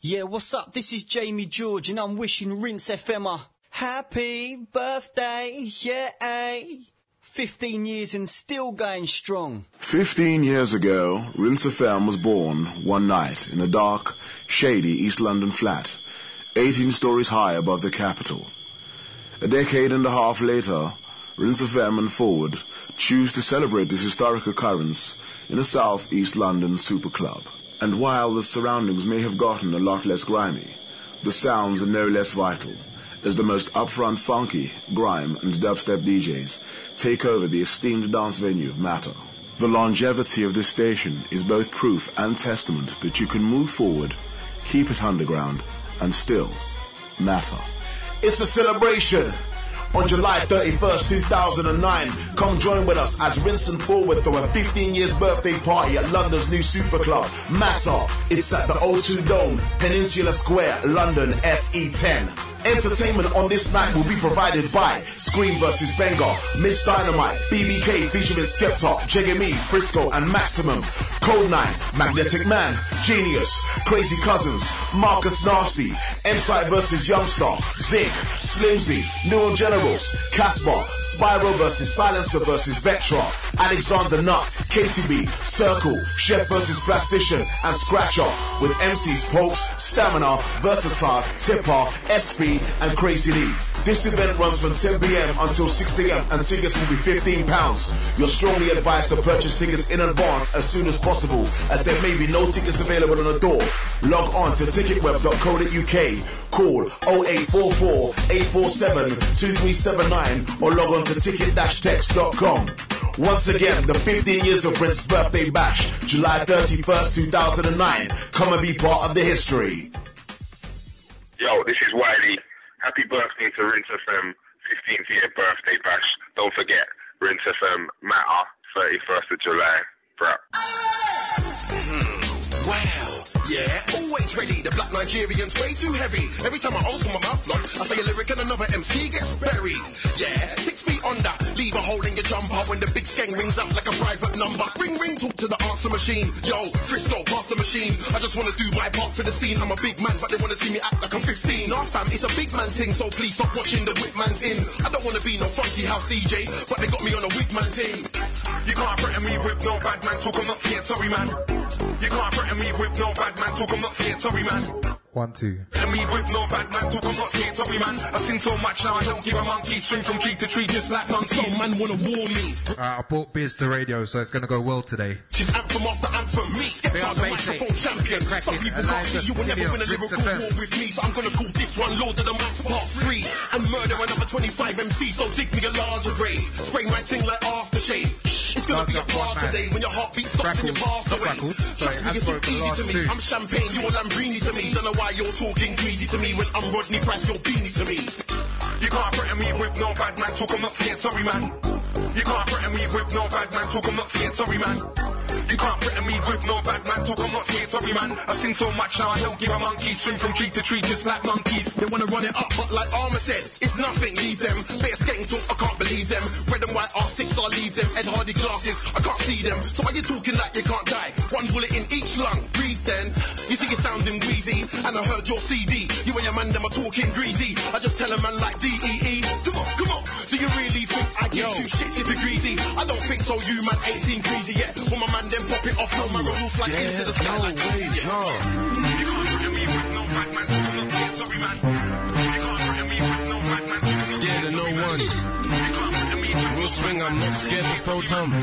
Yeah, what's up? This is Jamie George and I'm wishing Rinse FM a happy birthday, yeah. 15 years and still going strong. 15 years ago, Rinse FM was born one night in a dark, shady East London flat, 18 stories high above the capital. A decade and a half later, Rinse FM and Forward choose to celebrate this historic occurrence in a South East London super club. And while the surroundings may have gotten a lot less grimy, the sounds are no less vital, as the most upfront funky, grime and dubstep DJs take over the esteemed dance venue of Matter. The longevity of this station is both proof and testament that you can move forward, keep it underground, and still matter. It's a celebration. On July 31st, 2009, come join with us as Rinse and Forward throw a 15 years birthday party at London's new super club, Matter. It's at the O2 Dome, Peninsula Square, London, SE10. Entertainment on this night will be provided by Scream vs. Benga, Miss Dynamite, BBK featuring Skepta, Jegemi, Frisco and Maximum, Code 9, Magnetic Man, Genius, Crazy Cousins, Marcus Nasty, M-Side vs. Youngstar, Zinc, Slimzy, Neural Generals, Casper, Spyro vs. Silencer vs. Vectra, Alexander Nutt, KTB, Circle, Chef vs. Plastician and Scratcher with MCs Pokes, Stamina, Versatile, Tipper, SP and Crazy Lee. This event runs from 10 p.m. until 6 a.m. and tickets will be £15. You're strongly advised to purchase tickets in advance as soon as possible, as there may be no tickets available on the door. Log on to ticketweb.co.uk, call 0844 847 2379 or log on to ticket-text.com. Once again, the 15 years of Prince's birthday bash, July 31st, 2009. Come and be part of the history. Yo, this is Wiley. Happy birthday to Rinse FM, 15th year birthday bash. Don't forget, Rinse FM, Matter, 31st of July. Brap. Wow. Yeah, always ready. The black Nigerian's way too heavy. Every time I open my mouth, look, I say a lyric and another MC gets buried. Yeah, 6 feet under. Leave a hole in your jumper when the big skeng rings out like a private number. Ring, ring, talk to the answer machine. Yo, Frisco, pass the machine. I just want to do my part for the scene. I'm a big man, but they want to see me act like I'm 15. Nah, fam, it's a big man thing, so please stop watching the whip man's in. I don't want to be no funky house DJ, but they got me on a wig man thing. You can't threaten me with no bad man talk, I'm not scared, sorry man. You can't threaten me with no bad man talk, I'm not scared, sorry man. 1, 2. And me with no bad man talk, I'm not scared, sorry man. I've seen so much now, I don't give a monkey. Swing from tree to tree just like monkeys. Some man wanna warn me. I brought Biz to radio, so it's gonna go well today. She's anthem after anthem, me. Skepta the microphone champion. Some people can't see you will never win a lyrical war with me. So I'm gonna call this one Lord of the Max Part 3 and murder another 25 MC, so dig me a larger grave. Spray my thing like aftershave. It's gonna be a bar today when your heartbeat stops and you pass away. Trust me, it's so easy to me. I'm champagne, you a Lamborghini to me. Don't know why you're talking greasy to me when I'm Rodney Price, you're beanie to me. You can't threaten me with no bad man talk, I'm not scared, sorry man. You can't threaten me with no bad man talk, I'm not scared, sorry man. You can't threaten me with no bad man talk, I'm not scared, sorry man. I've seen so much now, I don't give a monkey. Swing from tree to tree just like monkeys. They wanna run it up, but like Armour said, it's nothing, leave them. Better skating talk, I can't believe them. Red and white R6, I'll leave them. Ed Hardy glasses, I can't see them. So why you talking like you can't die? One bullet in each lung, breathe then. You see you sounding wheezy, and I heard your CD. You and your man them are talking greasy. I just tell a man like D.E.E. Come on, come on. Do you really think I give two shits if you're greasy? I don't think so, you man ain't seen greasy yet. When my man then pop it off, no my roof like into the sky like greasy yet. You can't threaten me with no bad man, I'm not scared, sorry man. You can't threaten me with no bad man, I'm scared of no one. You can't threaten me with Will swing, I'm not scared to throw thumbs.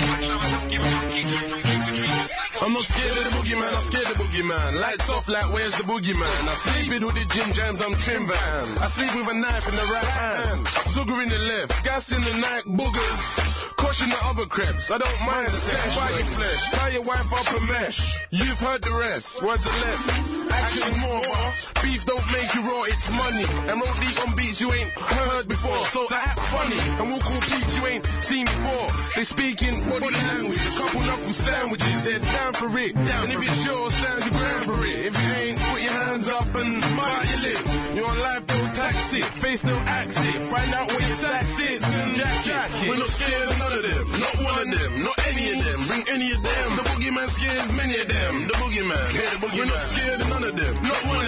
I'm not scared of the boogeyman, I'm scared of the boogeyman. Lights off like where's the boogeyman? I sleep with the gym jams, I'm trim van. I sleep with a knife in the right hand, sugar in the left, gas in the night, boogers. Caution the other crepes, I don't mind the sex. Buy your flesh, tie your wife up a mesh. You've heard the rest, words are less, action's more. Beef don't make you raw, it's money. And roll deep on beats you ain't heard before. So I act funny, and we'll call beats you ain't seen before. They speak in body language, a couple knuckle sandwiches, they're down for it. And if it's yours, stand your ground for it. If it ain't, put your hands up and bite your lip. You're on life, don't tax it, face don't axe it. Find out where your sack sits and jack it. We're not scared of none of them, not one of them, not any of them. Bring any of them. The boogeyman scares many of them. The boogeyman, yeah, the boogeyman. We're not scared of none of them, not one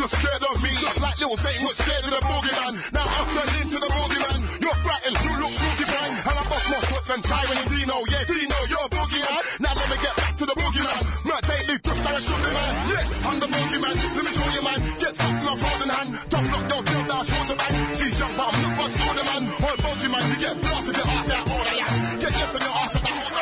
are scared of me, just like Lil Zane was scared of the boogeyman. Now I'm turned into the boogeyman. You're frightened, you look boogie man. And I bust my shots and Tyrone Dino. Yeah, Dino, you're a boogeyman. Now let me get back to the boogeyman. Not take me just Sarah shoot me, man. Yeah, I'm the boogeyman. Let me show you, man. Get stuck in my frozen hand. Top lock, don't kill that shoulder man. She's young, but I'm not much older, man. Or boogeyman, you get blasted your ass out. Oh, yeah. Get left on your ass at the house.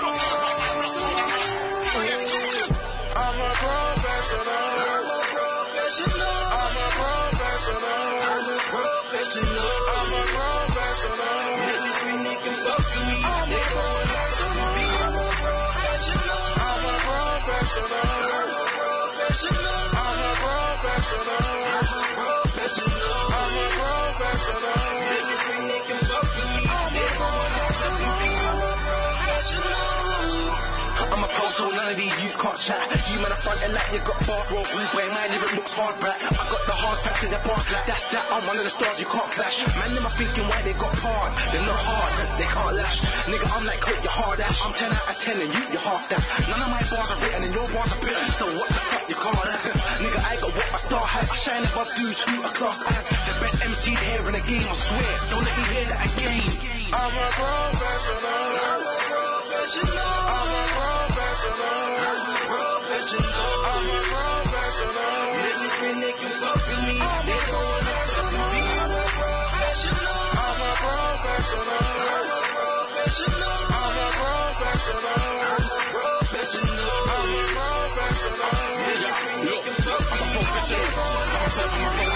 I'm a professional. I'm a professional. I'm a professional. I'm a professional. I'm a professional. Niggas really can fuck with me. I'm a professional. I'm a professional. I'm a professional. I'm a professional. I'm a professional. I'm a professional. I'm a professional. Niggas really can fuck with me. I'm a professional. I'm a professional. I'm a pro, so none of these youths can't chat. You man, a front and like you got bars, roll blue, where my lyric looks hard, brat. I got the hard facts in the bars, like that's that. I'm one of the stars you can't clash. Man, them are thinking why they got hard. They're not hard, they can't lash. Nigga, I'm like Coke, you're hard ash. I'm 10 out of 10 and you're half that. None of my bars are written and your bars are bitten. So what the fuck you call that? Nigga, I got what my star has. I shine above dudes who are classed as the best MCs here in the game, I swear. Don't let me hear that again. I'm a professional. I'm a professional. I'm a professional. I'm a professional. I'm a professional. Niggas really can fuck with me. They going out on me. I'm a professional. I'm a professional. I'm a professional. I'm a professional. I'm a professional. I'm a professional. Niggas really can fuck with me. I'm a professional.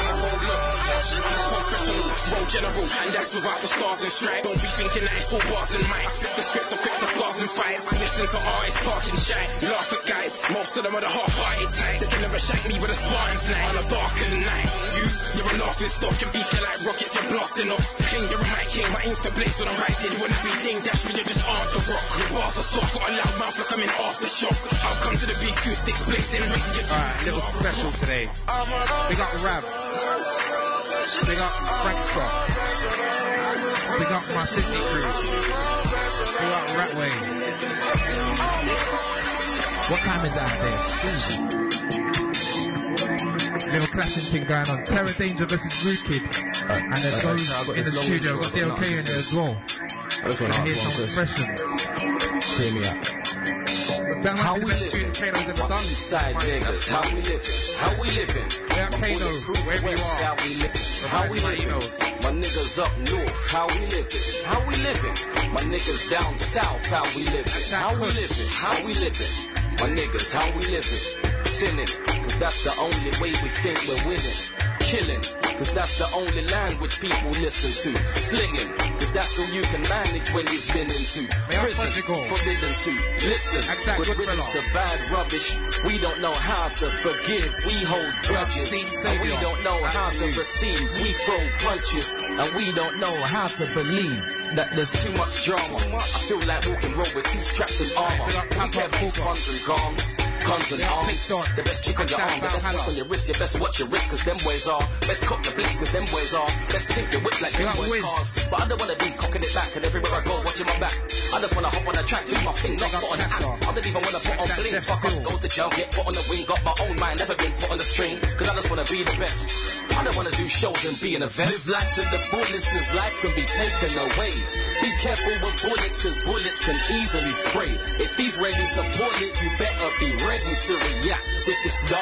Roll general, and that's without the stars and stripes. Don't be thinking that it's all bars and mics. The scripts are quick to stars and fights. Listen to artists talking shy, laugh at guys. Most of them are the half-hearted type. They can never shank me with a Spartan's knife on a darker night. You're a laughing stock, and beef you like rockets, you're blasting off. King, you're a mic king, my insta blaze when I'm writing. You wanna be ding dash, but you just aren't the rock. Your bars are soft, got a loud mouth like I'm in aftershock. I'll come to the big two sticks blazing. Alright, little special today. Big up Rav. Big up Frankfurt. Big up my Sydney crew. Big up Ratway. What time is that there? Little clashing thing going on. Terror Danger versus Rude Kid. And there's those in the studio. We've got DLK in there as well. I just want to hear some expressions. Hear me out. How we living? Side niggas. How we living? How we living? Kano, wherever you are. How we living? My niggas up north. How we living? How we living? My niggas down south. How we living? How we living? How we living? My niggas, how we living? Sinning, cause that's the only way we think we're winning. Killing, cause that's the only language people listen to. Slinging, cause that's all you can manage when you've been into prison, forbidden to listen. With riddance to bad rubbish, we don't know how to forgive. We hold grudges, and we don't know how to receive. We throw punches, and we don't know how to believe that there's too much drama. I feel like walking road with two straps of armor. We get base guns and guns and arms. The best chick on your arm, the best stuff on your wrist. You best watch your wrist, cause them ways are. Best cock the blitz, cause them ways are. Best tint your whip like them boys cars. But I don't wanna be cocking it back, and everywhere I go, watching my back. I just wanna hop on the track, do my thing, not put on the app. I don't even wanna put on bling. Fuck off, go to jail, get put on the wing. Got my own mind, never been put on the string. Cause I just wanna be the best. I don't wanna do shows and be in a vest. Live life to the fullest, cause life can be taken away. Be careful with bullets, cause bullets can easily spray. If he's ready to pull it, you better be ready to react. If it's duck,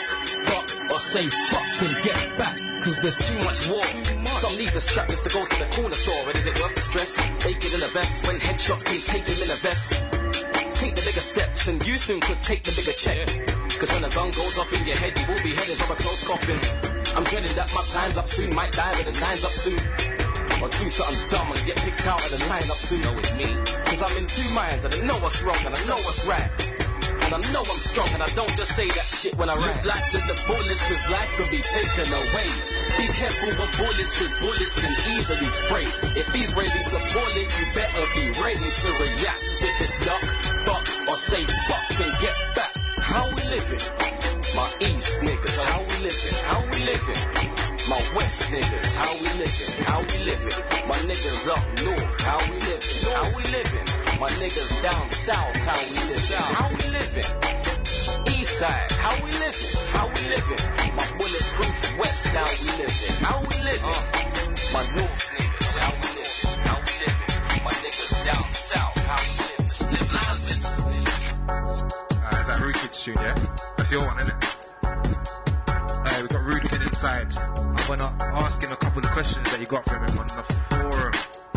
or say fuck and get back, cause there's too much war. Some need to strap just to go to the corner store. And is it worth the stress? Naked in a vest, when headshots can take him in a vest. Take the bigger steps, and you soon could take the bigger check. Cause when a gun goes off in your head, you will be headed for a close coffin. I'm dreading that my time's up soon, might die with the nine's up soon. Or do something dumb and get picked out of the lineup soon. Know with me, cause I'm in two minds, and I know what's wrong and I know what's right. And I know I'm strong, and I don't just say that shit when I rap. Live life to the fullest, cause life can be taken away. Be careful with bullets, cause bullets can easily spray. If he's ready to pull it, you better be ready to react. If it's duck, fuck, or say fuck and get back. How we living? My East niggas, how we living? How we living? My West niggas, how we living? How we living? My niggas up north, how we living? How we living? My niggas down south, how we living? How we living? East side, how we living? How we living? My bulletproof West, how we living? How we living? My North niggas, how we living? How we living? My niggas down south, how we live? Just live lives. Is that Rude Kid's tune, yeah? That's your one, isn't it? We got Rude Kid inside. I'm gonna ask him a couple of questions that you got from him on the forum.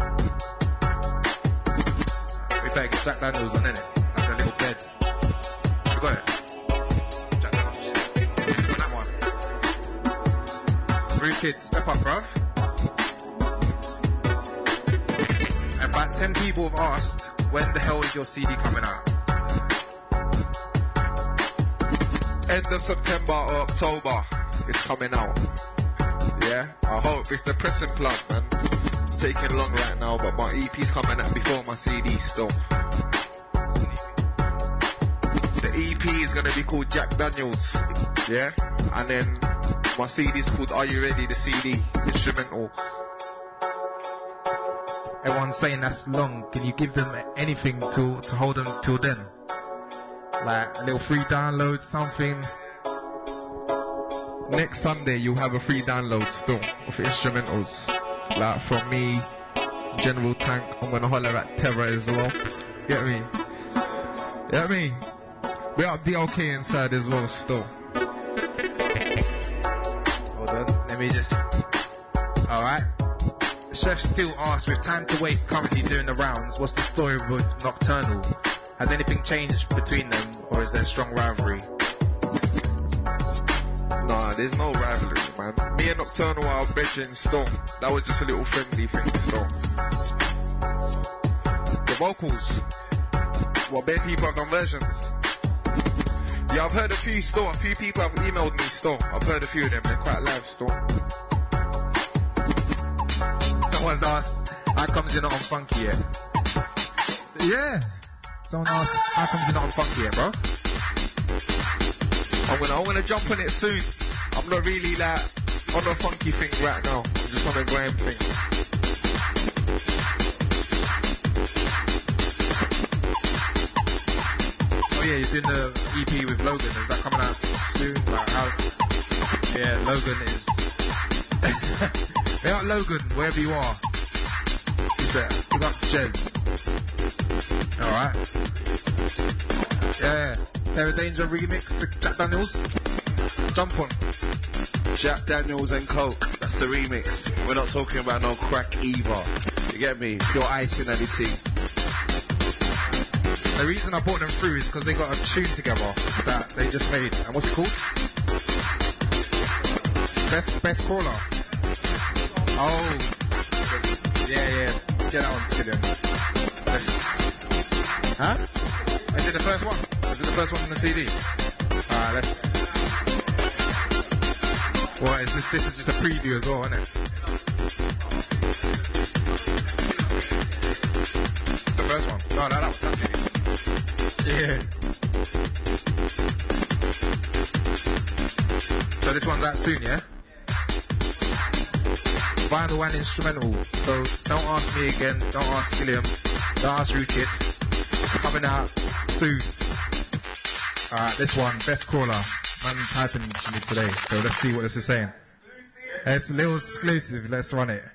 We better get Jack Daniels on, innit? That's a little bed. We got it. Jack Daniels. On that one. Rude Kid, step up, bruv. And about 10 people have asked, when the hell is your CD coming out? End of September or October, it's coming out. Yeah, I hope it's the pressing plug, man. It's taking long right now, but my EP's coming out before my CD still. The EP is gonna be called Jack Daniels, yeah? And then my CD's called Are You Ready? The CD, instrumental. Everyone's saying that's long. Can you give them anything to hold them till then? Like a little free download, something. Next Sunday you'll have a free download still of instrumentals. Like from me, General Tank, I'm gonna holler at Terror as well. Get me? Get me? We have DLK inside as well still. Hold on, let me just... Alright. Chef still asks, with Time to Waste currently doing the rounds, what's the story with Nocturnal? Has anything changed between them, or is there a strong rivalry? Nah, there's no rivalry, man. Me and Nocturnal are bedroom still. That was just a little friendly thing still. The vocals. Well, bare people have done versions. Yeah, I've heard a few still. A few people have emailed me still. I've heard a few of them. They're quite live still. Someone's asked, how comes you're not on Funky yet? Yeah. Someone asked, how comes you're not on Funky yet, bro? I'm gonna jump on it soon. I'm not really like on the Funky thing right now. I'm just on the Graham thing. Oh yeah, you're doing the EP with Logan. Is that coming out soon? Like how? Yeah, Logan is. Hey up Logan, wherever you are. Who's that? Pick up Jez. Alright. Yeah. Terror Danger remix to Jack Daniels. Jump on. Jack Daniels and Coke, that's the remix. We're not talking about no crack either. You get me? Your ice and everything. The reason I brought them through is because they got a tune together that they just made. And what's it called? Best Crawler. Oh. Yeah. Get that one, Skillian. Huh? Is it the first one? Is it the first one on the CD? Alright, let's... Well, this is just a preview as well, isn't it? The first one? No, that was that CD. Yeah. So this one's out soon, yeah? Vinyl and instrumental. So don't ask me again, don't ask Skilliam, don't ask Rude Kid. Coming out soon. Alright, this one, Best Crawler. Man typing to me today, so let's see what this is saying. It's a little exclusive, let's run it.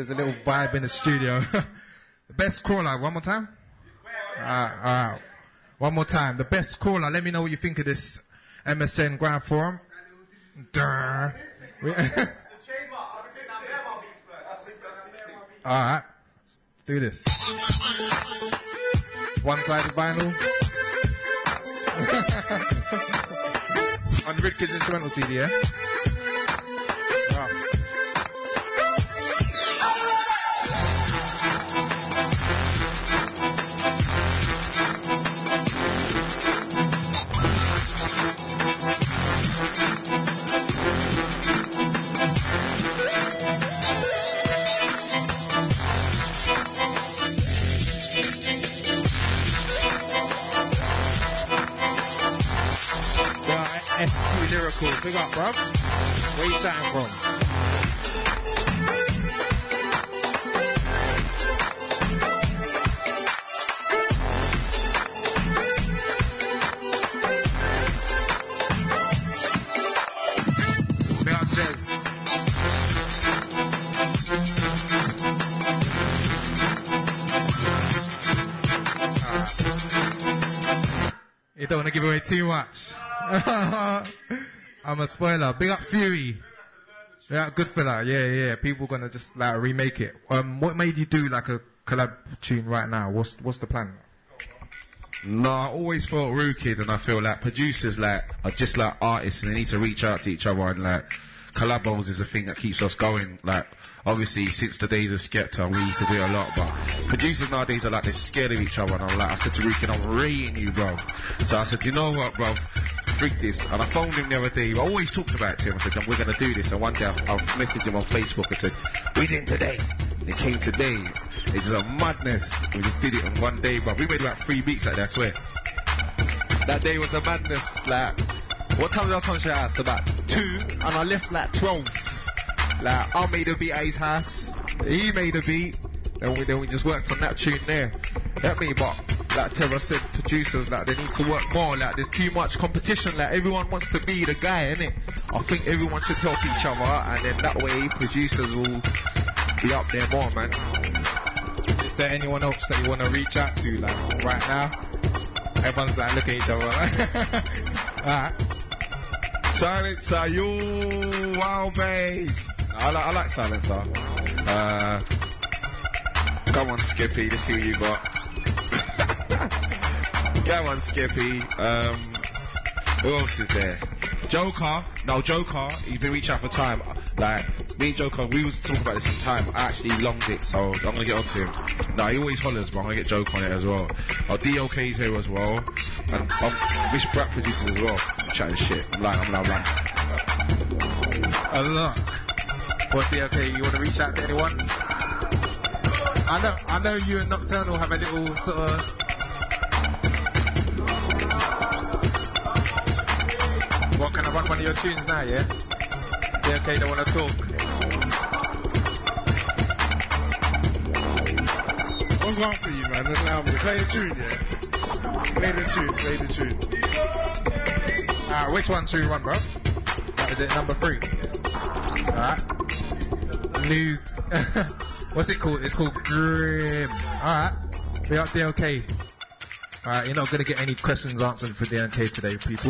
there's a little vibe in the studio. The best caller, one more time? Alright. One more time. The best caller, let me know what you think of this MSN Grand Forum. Alright, let's do this. One-sided vinyl. On Rid Kids Instrumental CD, yeah? SQ Lyrical, big up, bruv. Where you starting from? Big up, Jez. You don't want to give away too much. I'm a spoiler. Big up Fury. Yeah, good fella. Yeah. People gonna just like remake it. What made you do like a collab tune right now? What's the plan? No, I always felt rooted, and I feel like producers like are just like artists, and they need to reach out to each other, and like collabos is a thing that keeps us going. Like obviously since the days of Skepta, we used to do a lot, but producers nowadays are like they're scared of each other. And I'm like, I said to Rukin, I'm rating you, bro. So I said, you know what, bro? Freak this. And I phoned him the other day. I always talked about it to him. I said, we're going to do this. And one day I messaged him on Facebook and said, we did it today. And it came today. It's just a madness. We just did it in one day, bro. We made about 3 weeks like that, I swear. That day was a madness. Like, what time did I come to your house? About 2. And I left like 12. Like, I made a beat at his house. He made a beat. Then we just worked on that tune there. That me, but like Terra said, producers, like, they need to work more. Like, there's too much competition. Like, everyone wants to be the guy, innit? I think everyone should help each other, and then that way producers will be up there more, man. Is there anyone else that you want to reach out to, like, right now? Everyone's like, look at each other. Alright. Silencer, you wow bass. I like Silencer. Come on, Skippy, let's see what you got. Go on, Skippy. Who else is there? Joker, he's been reaching out for time. Like, me and Joker, we was talking about this in time. I actually longed it, so I'm gonna get onto him. No, he always hollers, but I'm gonna get Joker on it as well. DLK's here as well. And Rich Brat producers as well. I'm chatting shit. I'm lying. A lot. What's DLK? You wanna reach out to anyone? I know you and Nocturnal have a little sort of... What, can I rock one of your tunes now, yeah? Yeah, okay, don't want to talk. What's wrong for you, man? Allow me. Play the tune, yeah? Play the tune. Alright, which one should we run, bro? Is it number 3? Alright. New... What's it called? It's called Grim. Alright. We up there, okay. Alright, you're not going to get any questions answered for DNK today, people.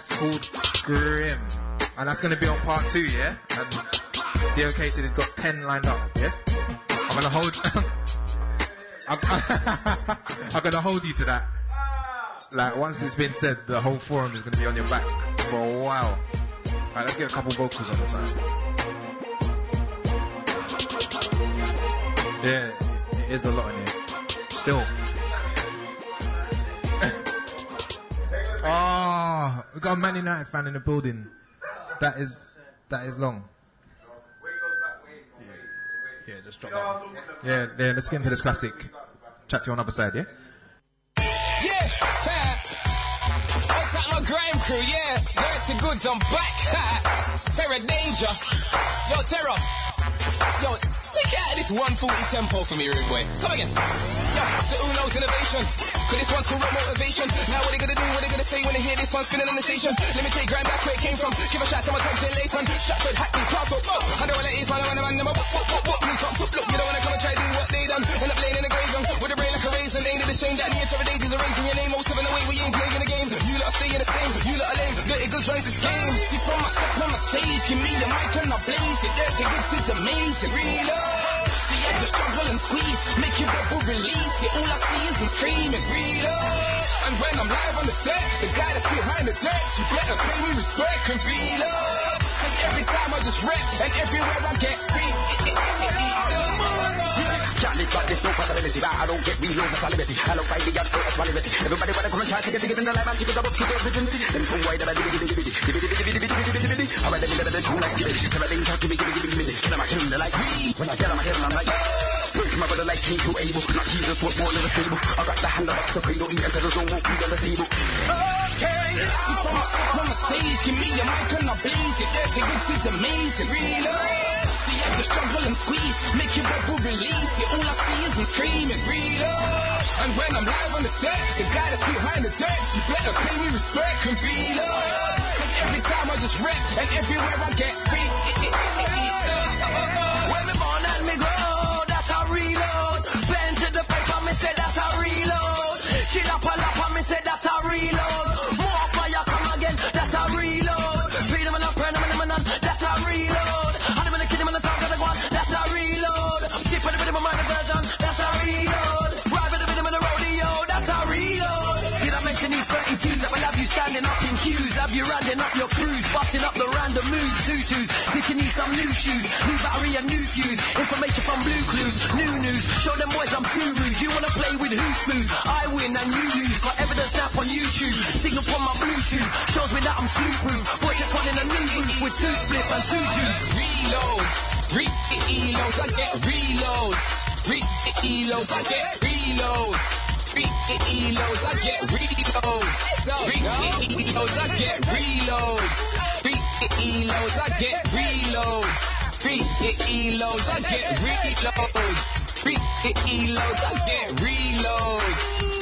That's called Grim. And that's going to be on part 2, yeah? And DOK said he's got 10 lined up, yeah? I'm going to hold... I'm going to hold you to that. Like, once it's been said, the whole forum is going to be on your back for a while. Alright, let's get a couple vocals on the side. Yeah, it is a lot in here. Still. Oh, we got a Man United fan in the building. That is long. Yeah, just drop that. Yeah, let's get into this classic. Chat to you on the other side, yeah? Yeah, what's up, my grime crew? Yeah, dirty goods, I'm back. Terror danger. Yo, Terror. Yo, take out this 140 tempo for me, rude boy. Come again. Yo, so who knows innovation? Cause this one's called motivation. Now what they gonna do, what they gonna say when they hear this one spinning on the station? Let me take grime back where it came from. Give a shout to my comes in Leighton. Stratford, Hackney, Castle. I know what it is, man. I man, look, you don't wanna come and try to do what they done. End up laying in the grave young with a brain like a raisin. Ain't it a shame that the entire days is erasing your name? Most of the way we ain't playing the game. You lot stay in the same, you lot are lame. Dirty goods runs this game. See from my step on my stage, give me the mic and I blaze it. Dirty goods is amazing, reload. See I just struggle and squeeze, make you rebel release it. All I see is them screaming, reload. And when I'm live on the set, the guy that's behind the deck, you better pay me respect and reload. Cause every time I just rap and everywhere I get free. Can't got this, no possibility that I don't get real salivity. I don't fight the gap, that's validity. Everybody wanna come and try to get in the life and keep it up, keep it urgency. Then some white that I did. I read them better than two like giving. Never think I give me. Then I'm killing the like me. When I get on my head, I'm like, break my brother like King to able. Not Jesus, what more than a stable. I got the hand of the cradle, eat and settle, don't won't be on the table. Okay, see from my step on the stage, give me a mic and I blaze it. Dirty goods is amazing, reload. See I just struggle and squeeze, make you rebel release it. All I see is them screaming, reload. And when I'm live on the set, the guy that's behind the deck, you better pay me respect and reload. Cause every time I just rap and everywhere I get free. When me born and me grow, that's a reload. Pen to the paper, me say that's a reload. Chill up a lap, me say that's a reload. More fire come again, that's a reload. Freedom and prayer, that's a reload. And I'm in the kingdom and the talk of the one, that's a reload. Tip of the rhythm of my version, that's a reload. Ride with the rhythm of the rodeo, that's a reload. Did I mention these 32s that will have you standing up in queues? Have you rounding up your crews, busting up the random moves, tutus, picking you some new shoes, new battery and new fuse, information from Blue Clues, new news, show them boys I'm too rude. You wanna play with who's food? I win and you lose, got evidence snap on YouTube, signal from my Bluetooth, shows me that I'm sleep-proof, boy just one in a new booth with 2 split and 2 juice. Reload, reload, I get reloads, reload, I get reloads. Reloads, I get reloads. Reloads, I get reloads. Reloads, I get reloads. Reloads, I get reloads. Reloads, I get reloads.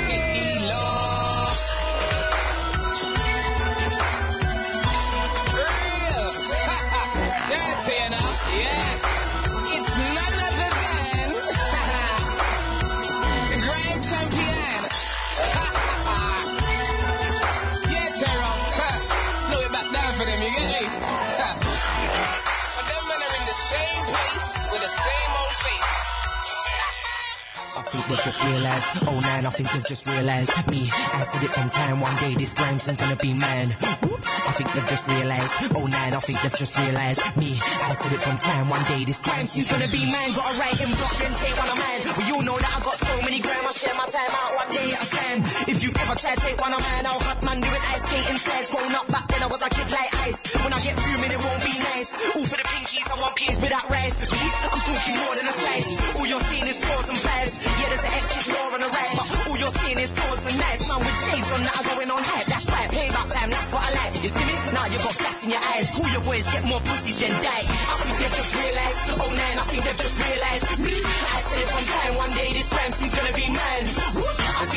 Dirty enough, yeah. It's none other than the grand champion. Yeah, Terror. Slow it back down for them, you get me? But them men are in the same place with the same old face. I think they've just realised, oh man, I think they've just realised me. I said it from time, one day this Grimeson's gonna be man. I think they've just realised, oh man, I think they've just realised me. I said it from time, one day this Grimeson's gonna be man. Gotta write him block, then take one a man. We all know that I got so many gram, I share my time out, one day I stand. If you ever try to take one a man, I'll hot man doing ice skating slides. Grown up back then I was a kid like ice. When I get fuming it won't be nice. All for the pinkies, I want peas without rice. I'm talking more than a slice. All you're seeing is fours and fives. Yeah, there's an exit door on the right, but all you're seeing is swords and knives. Man with shades on that are going on hype. That's right, payback time, that's what I like. You see me? Now you got gas in your eyes. Call your boys, get more pussy than die. I think they've just realised, oh man, I think they've just realised me. I said it from time, one day this Grimeson's gonna be man. I think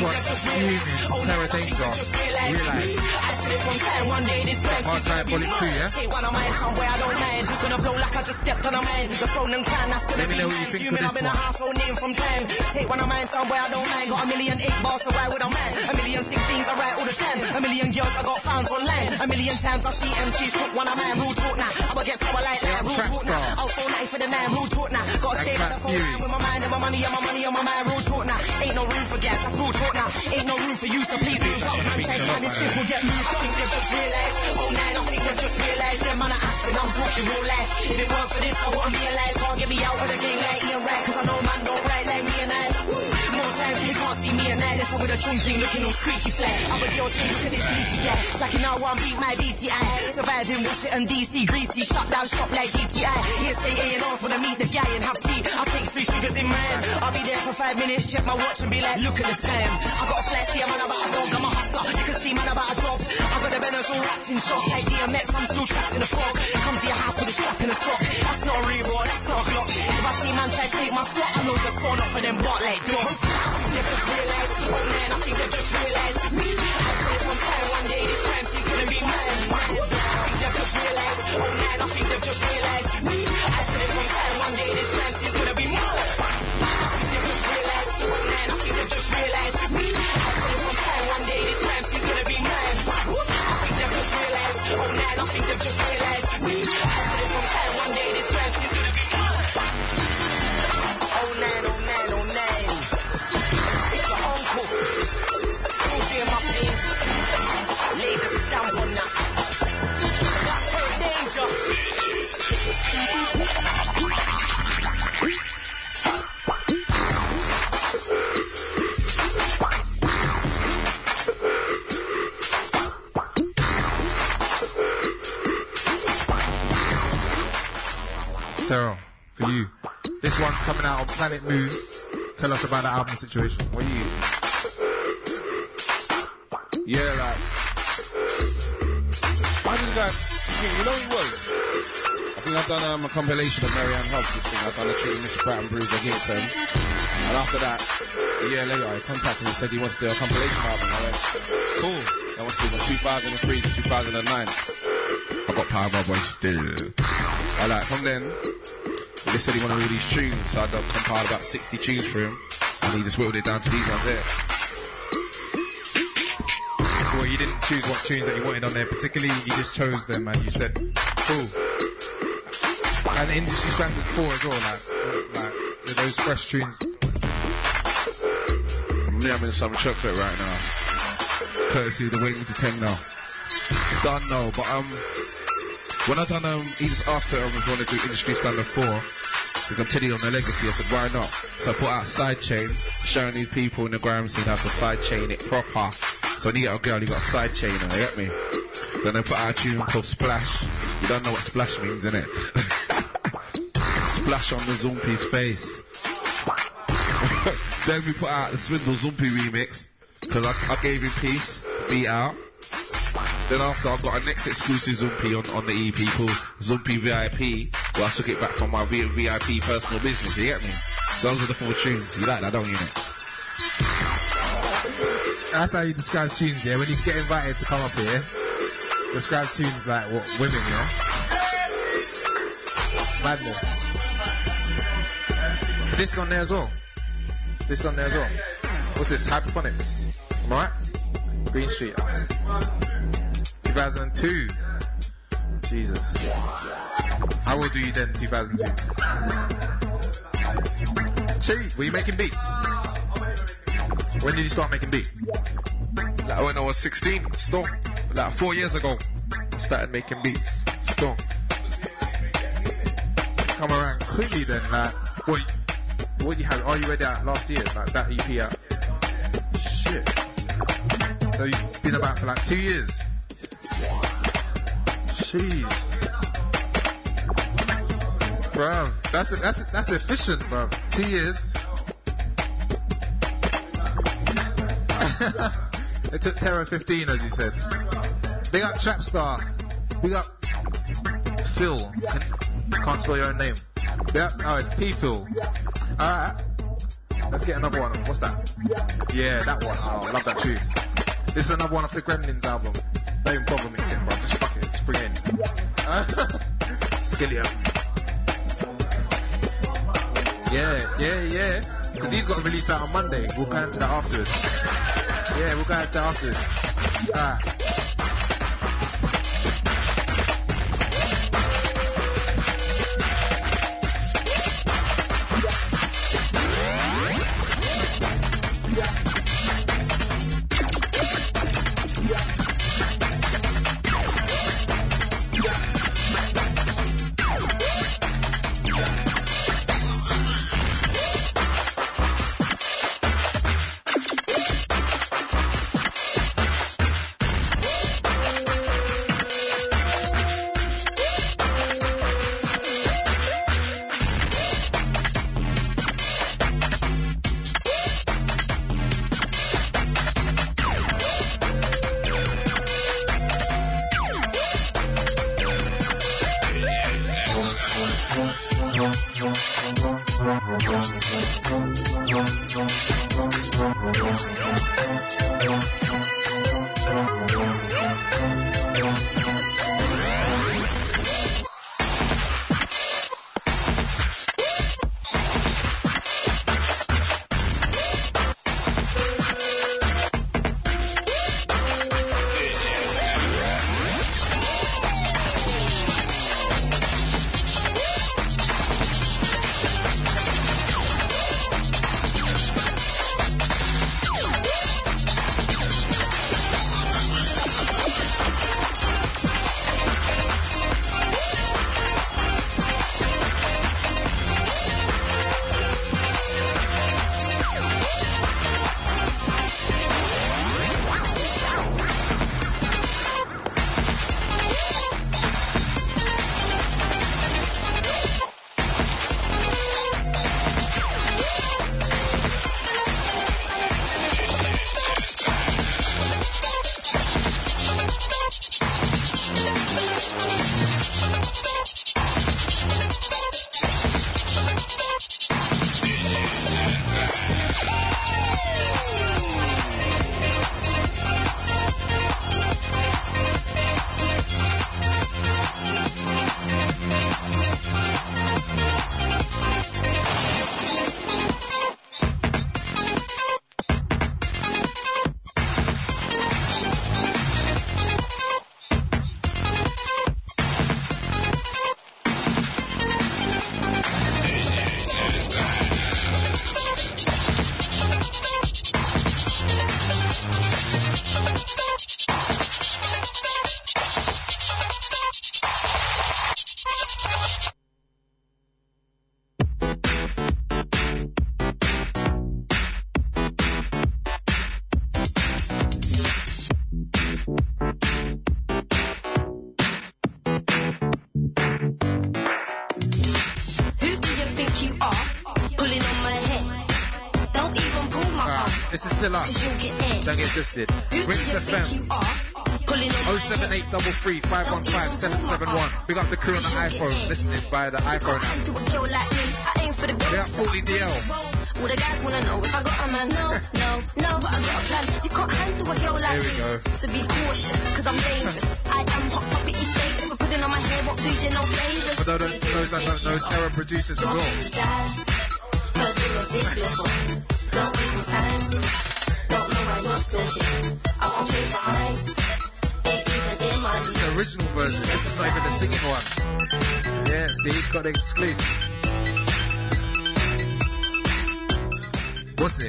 fuming. Terror Danger. Realise. Hard Drive Volume 2, yeah? Take one of mine somewhere I don't mind. Who's gonna blow like I just stepped on a mine? The phone and clan, that's gonna Let me be know what you mine. think Fuming, of I've this been a one. household name from time. Take one of mine somewhere I don't mind. Got 1,008 bars, so why would I mind? 1,016s I write all the time. 1,000,000 girls I got found online. 1,000,000 times I see MCs took one of mine. Rule talk now. I'ma get someone like that. Rule talk now. I'll phone 9 for the 9. Rule talk now. Gotta stay for the phone line with my mind and my money and my money on my mind. Rule talk now. Ain't no room for gas. That's rule talk now. Ain't no room for you, so please move up. Man, take man, this stiff will get moved. I think they've just realised. Oh, 9, I think they've just realised. Them man are acting, I'm talking real life. If it weren't for this, I wouldn't be alive. Can't get me out of the game like Ian Wright, cause I know man don't write like me and I. More time, you can't see me and I. Listen with a chunk thing looking all squeaky flat. Other girls think to this sneaky guy. It's like now one beat my BTI. Surviving Washington DC, greasy, shut down shop like GTI. Yes, they A&Rs when I meet the guy and have tea. I'll take 3 figures in mine. I'll be there for 5 minutes, check my watch and be like, look at the time. I got a flat see, man about a dog, I'm a hustler. You can see man about a job. I got the Benz all wrapped in shots like DMX, I'm still trapped in a fog. Come to your house with a strap in a sock. That's not a reroll, that's not a Glock. If I see man try to take my slot, I load the sword off of them bot like dogs. They've just realised, oh man, I think they've just realised. Me, I said from time one day this time he's gonna be mine. I think they've just realised, oh man, I think they've just realised. Me, I said it from time one day this time he's gonna be mine. I think they've just realised, oh man, I think they've just realised. Me, I said it from time one day this time he's gonna be mine. I think they've just realised, oh man, I think they've just realised. Me, I said it from time one day this time he's gonna be mine. Oh man, oh man, oh man. It's the uncle. Still being my pain. Lay the stamp on that. That's her danger. Sarah, for you. This one's coming out on Planet Moon. Tell us about the album situation. What are you? Yeah, like, I think that, you know what it was? I think I've done a compilation of Marianne Hobbs thing. I've done a treat with Mr. Pratt and Bruce against him. And after that, a year later, I contacted him and said he wants to do a compilation album. I went, cool. I want to do from 2003 to 2009. I got Power Boy still. I like, from then, they said he wanted all these tunes, so I compiled about 60 tunes for him, and he just whittled it down to these ones there. Well, you didn't choose what tunes that you wanted on there, particularly you just chose them and you said, cool. And Industry Standard 4 as well, like those fresh tunes. I'm having some chocolate right now. Courtesy of the Waiting to 10 now. Done now, but when I done he just asked her if I want to do Industry Standard 4 to continue on the legacy. I said, why not? So I put out Sidechain, showing these people in the gram scene how to sidechain it proper. So when you get a girl, you got a sidechain on, you get me? Then I put out a tune called Splash. You don't know what splash means, innit? Splash on the Zombie's face. Then we put out the Swindle Zombie remix, because I gave him peace, beat out. Then after, I got a next exclusive Zumpy on the EP called Zumpy VIP, where I took it back from my VIP personal business, you get me? So those are the 4 tunes. You like that, don't you, innit? That's how you describe tunes, yeah? When you get invited to come up here, describe tunes like what, women, yeah? Madness. This is on there as well. What's this? Hyperphonics. Am I right? Green Street. 2002. Jesus. How old were you then, 2002? Were you making beats? When did you start making beats? Like when I was 16, still. Like 4 years ago, I started making beats. Still. Come around quickly then, like, what you had? Are You Ready out last year? Like that EP out? Shit. So you've been about for like 2 years? Jeez. Bruv, that's efficient, bruv. 2 years. It took Terror 15, as you said. Big up Trapstar. Big up Phil. Can't spell your own name. Big up, oh, it's P Phil. Alright. Let's get another one. What's that? Yeah, that one. Oh, I love that tune. This is another one off the Gremlins album. Don't even bother mixing, bro. Just fuck it. Just bring it in. Skillion. Yeah. Because he's got to release that on Monday. We'll go into that afterwards. Yeah, we'll go into that afterwards. Don't get twisted. Rinse FM 07833 515 771. Big up the crew on the iPhone, listening via the iPhone app. They are 40DL. All the guys wanna know if I got a man. No, but I got a plan. You can't handle a girl like me. So be cautious, cause I'm dangerous. I am hot property state. If I put it on my hair, won't do you no favors. For those that don't know, Terror producers as well. Don't waste my time. Don't know why you're still here. I won't change my mind. Ain't even in my This is the original version. This is not even the singing one. Yeah, see, he's got the exclusive. What's it?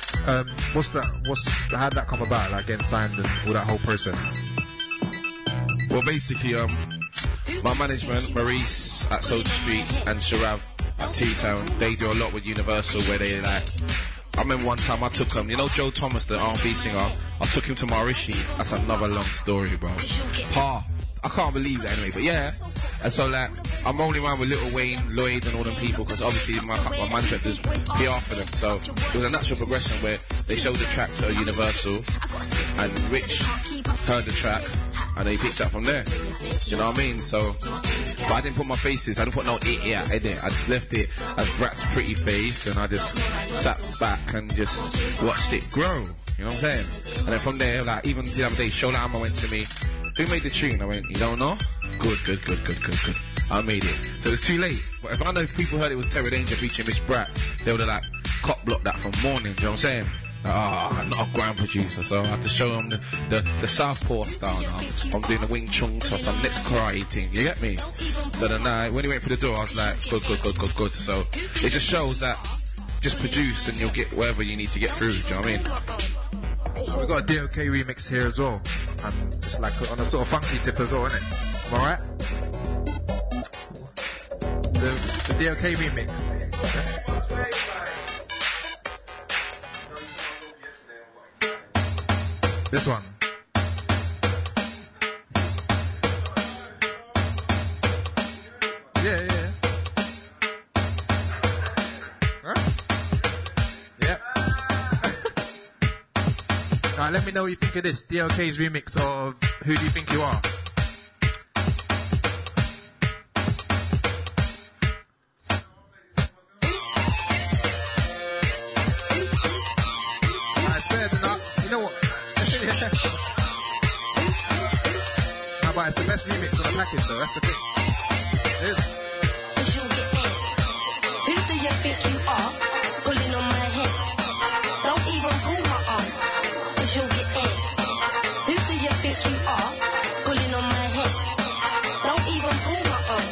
How'd that come about? Like getting signed and all that whole process? Well, basically, my management, Maurice at Soldier Street and Sharav at T-Town, they do a lot with Universal where they like. I remember one time I took him, you know Joe Thomas, the R&B singer, I took him to Maurishi. That's another long story, bro. I can't believe that anyway, but yeah. And so like, I'm rolling around with Lil Wayne, Lloyd and all them people, because obviously my manager does PR for them, so it was a natural progression where they showed the track to Universal, and Rich heard the track, and he picked up from there. Do you know what I mean? So But I didn't put my faces, I didn't put no it in it. I just left it as Brat's pretty face, and I just sat back and just watched it grow. You know what I'm saying? And then from there, like, even the other day, Shola Amma went to me, who made the tune? I went, you don't know? Good. I made it. So it's too late. But if I know if people heard it was Terror Danger featuring Miss Brat, they would have, like, cop blocked that from morning. Do you know what I'm saying? I'm not a ground producer, so I had to show them the southpaw style now. I'm doing the Wing Chun toss, I'm next karate team, you get me? So then when he went through the door, I was like, good. So it just shows that just produce and you'll get wherever you need to get through, do you know what I mean? We've got a DOK remix here as well, and just like on a sort of funky tip as well, innit? Am I right? The DOK remix. This one. Yeah. Huh? Yeah. Now let me know what you think of this. DLK's remix of Who Do You Think You Are? It's better than that. You know what? No, but it's the best remix on the package though, that's the thing. It is. Who do you think you are? Pulling on my head. Don't even pull my arm, 'cause you'll get in. Who do you think you are? Pulling on my head. Don't even pull my arm.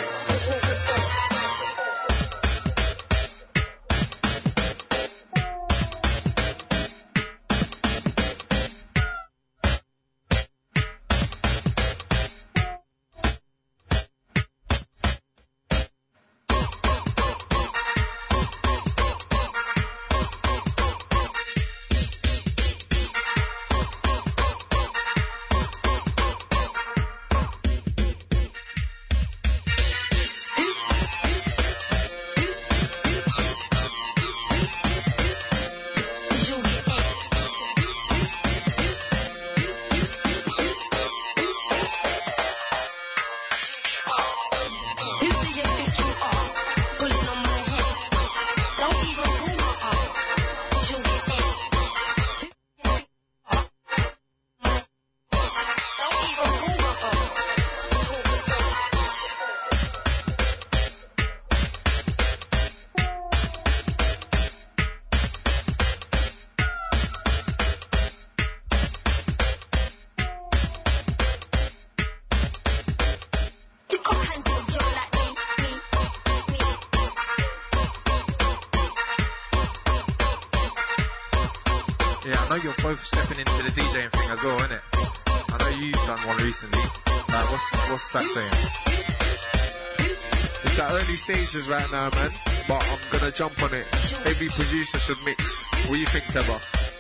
You're both stepping into the DJing thing as well, innit? I know you've done one recently. Like, what's that saying? It's at early stages right now, man. But I'm gonna jump on it. Every producer should mix. What do you think, Teba?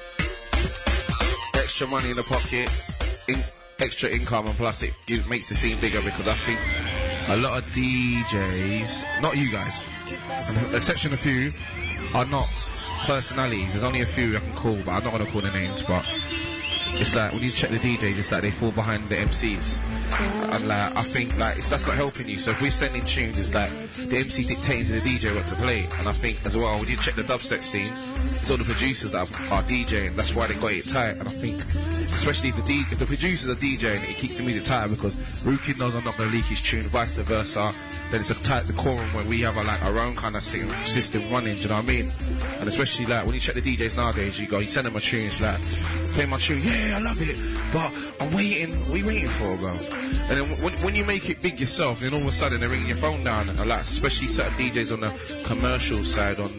Extra money in the pocket, extra income, and plus it makes the scene bigger because I think a lot of DJs, not you guys, exception a few, are not personalities. There's only a few I can call, but I'm not going to call the names, but it's like when you check the DJs, it's like they fall behind the MCs, and like I think like that's not helping you. So if we're sending tunes, it's like the MC dictating to the DJ what to play. And I think as well when you check the dubstep scene, it's all the producers that are DJing. That's why they got it tight. And I think especially if the producers are DJing, it keeps the music tighter because Rookie knows I'm not going to leak his tune, vice versa. Then it's a tight decorum where we have our own kind of system running. Do you know what I mean? And especially like when you check the DJs nowadays, you send them a tune, it's like, play my tune, yeah, I love it, but I'm waiting, what are you waiting for, bro? And then when you make it big yourself, then all of a sudden they're ringing your phone down, and like, especially certain DJs on the commercial side, I'm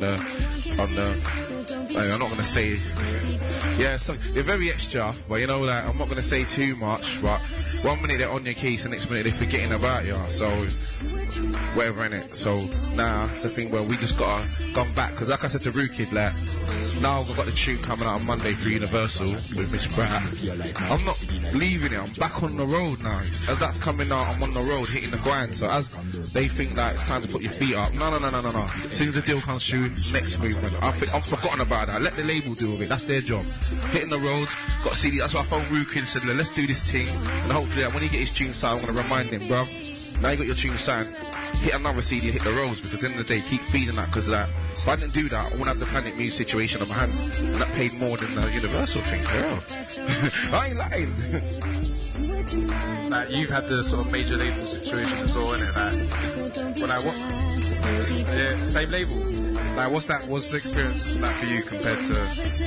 not going to say, yeah, so they're very extra, but you know, like, I'm not going to say too much, but 1 minute they're on your case, the next minute they're forgetting about you, so whatever, innit? So now it's the thing where we just gotta come back, because like I said to Rookie, like, now I've got the tune coming out on Monday for Universal with Miss Brat. I'm not leaving it, I'm back on the road now. As that's coming out, I'm on the road hitting the grind. So as they think that it's time to put your feet up, no. As soon as the deal comes through, next movement. I've forgotten about that. Let the label deal with it. That's their job. Hitting the roads, got to see. That's why I phoned Rookie and said, let's do this thing. And hopefully when he get his tune signed, I'm going to remind him, bruv, Now you got your tune signed. Hit another CD and hit the roads, because at the end of the day, keep feeding that, because like, if I didn't do that, I wouldn't have the Planet Muse situation on my hands, and that paid more than the Universal thing. Yeah. I ain't lying. Like, you've had the sort of major label situation as well, innit? Like what? Yeah, same label. Like, what's the experience like for you compared to?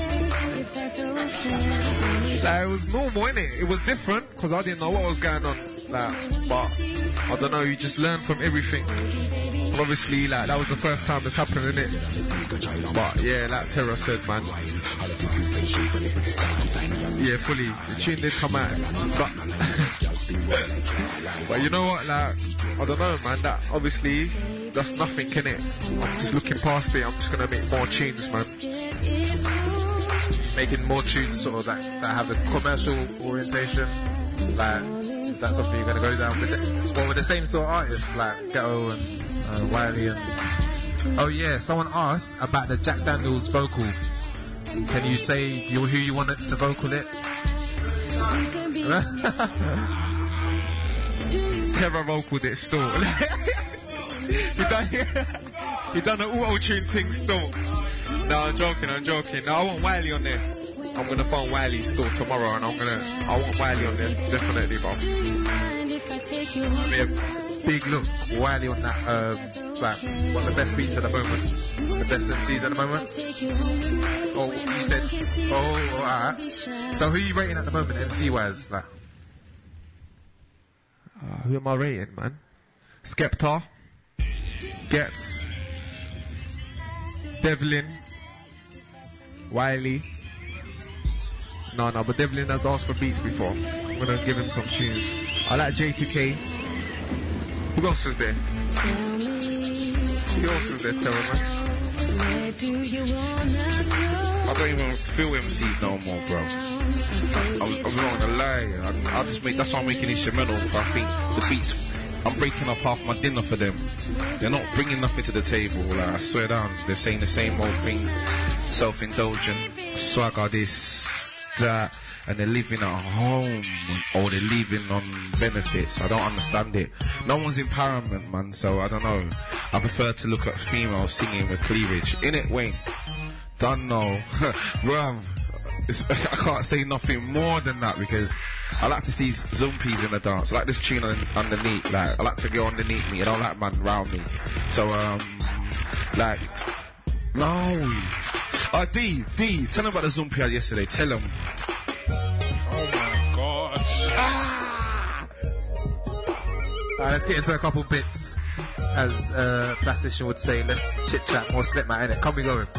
Like, it was normal, innit? It was different, because I didn't know what was going on. Like, but I don't know, you just learn from everything. And obviously, like, that was the first time it's happened, innit? But yeah, like Terra said, man. Yeah, fully. The tune did come out. But you know what, like, I don't know, man. That obviously, that's nothing, innit? I'm just looking past it. I'm just gonna make more tunes, man. Making more tunes sort of that have a commercial orientation. Like, is that something you're gonna go down with? With the same sort of artists like Ghetto and Wiley and. Oh yeah, someone asked about the Jack Daniels vocal. Can you say who you want it to vocal it? Terra vocaled it still. He done an auto-tune thing still. No, I'm joking. No, I want Wiley on there. I'm gonna phone Wiley still tomorrow, and I want Wiley on there, definitely, bro. Yeah, big look, Wiley on that, like, one of the best beats at the moment, the best MCs at the moment. Oh, you said, alright. So who are you rating at the moment, MC-wise, like? Who am I rating, man? Skepta, Gets, Devlin, Wiley. No, but Devlin has asked for beats before. I'm gonna give him some tunes. I like J2K. Who else is there? Who else is there, Terra, man? I don't even feel MCs no more, bro. I'm not gonna lie. I just make, that's why I'm making instrumentals. I think the beats, I'm breaking up half my dinner for them. They're not bringing nothing to the table. Like, I swear down, they're saying the same old things, self-indulgent, swagger this, that, and they're living at home, or they're living on benefits. I don't understand it. No one's empowerment, man, so I don't know. I prefer to look at females singing with cleavage. In it, Wayne. Don't know. Bruv, I can't say nothing more than that, because I like to see zombies in the dance. I like this tune underneath. Like, I like to go underneath me. I don't like man around me. So, like, no. D, tell them about the zombie yesterday. Tell them. Oh my gosh. Let's get into a couple bits. As Plastician would say, let's chit chat, more slip mat, innit? Come we going.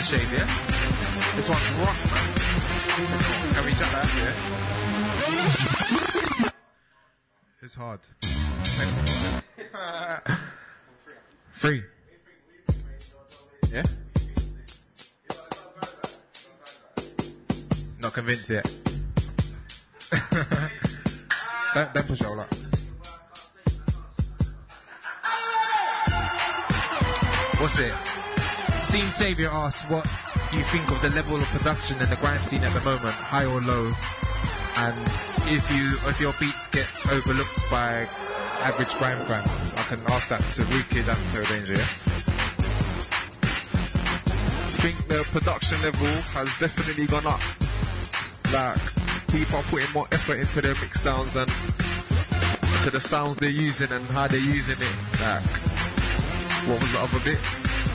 shade, yeah? This one's rough, man. Can we chat that, yeah? It's hard. 3. Yeah? Not convinced yet. Don't push it all up. What's it? Scene Saviour asks what you think of the level of production in the grime scene at the moment, high or low, and if your beats get overlooked by average grime fans. I can ask that to Wicked and Terror Danger, yeah? I think the production level has definitely gone up. Like, people are putting more effort into their mix downs and to the sounds they're using and how they're using it. Like, what was the other bit?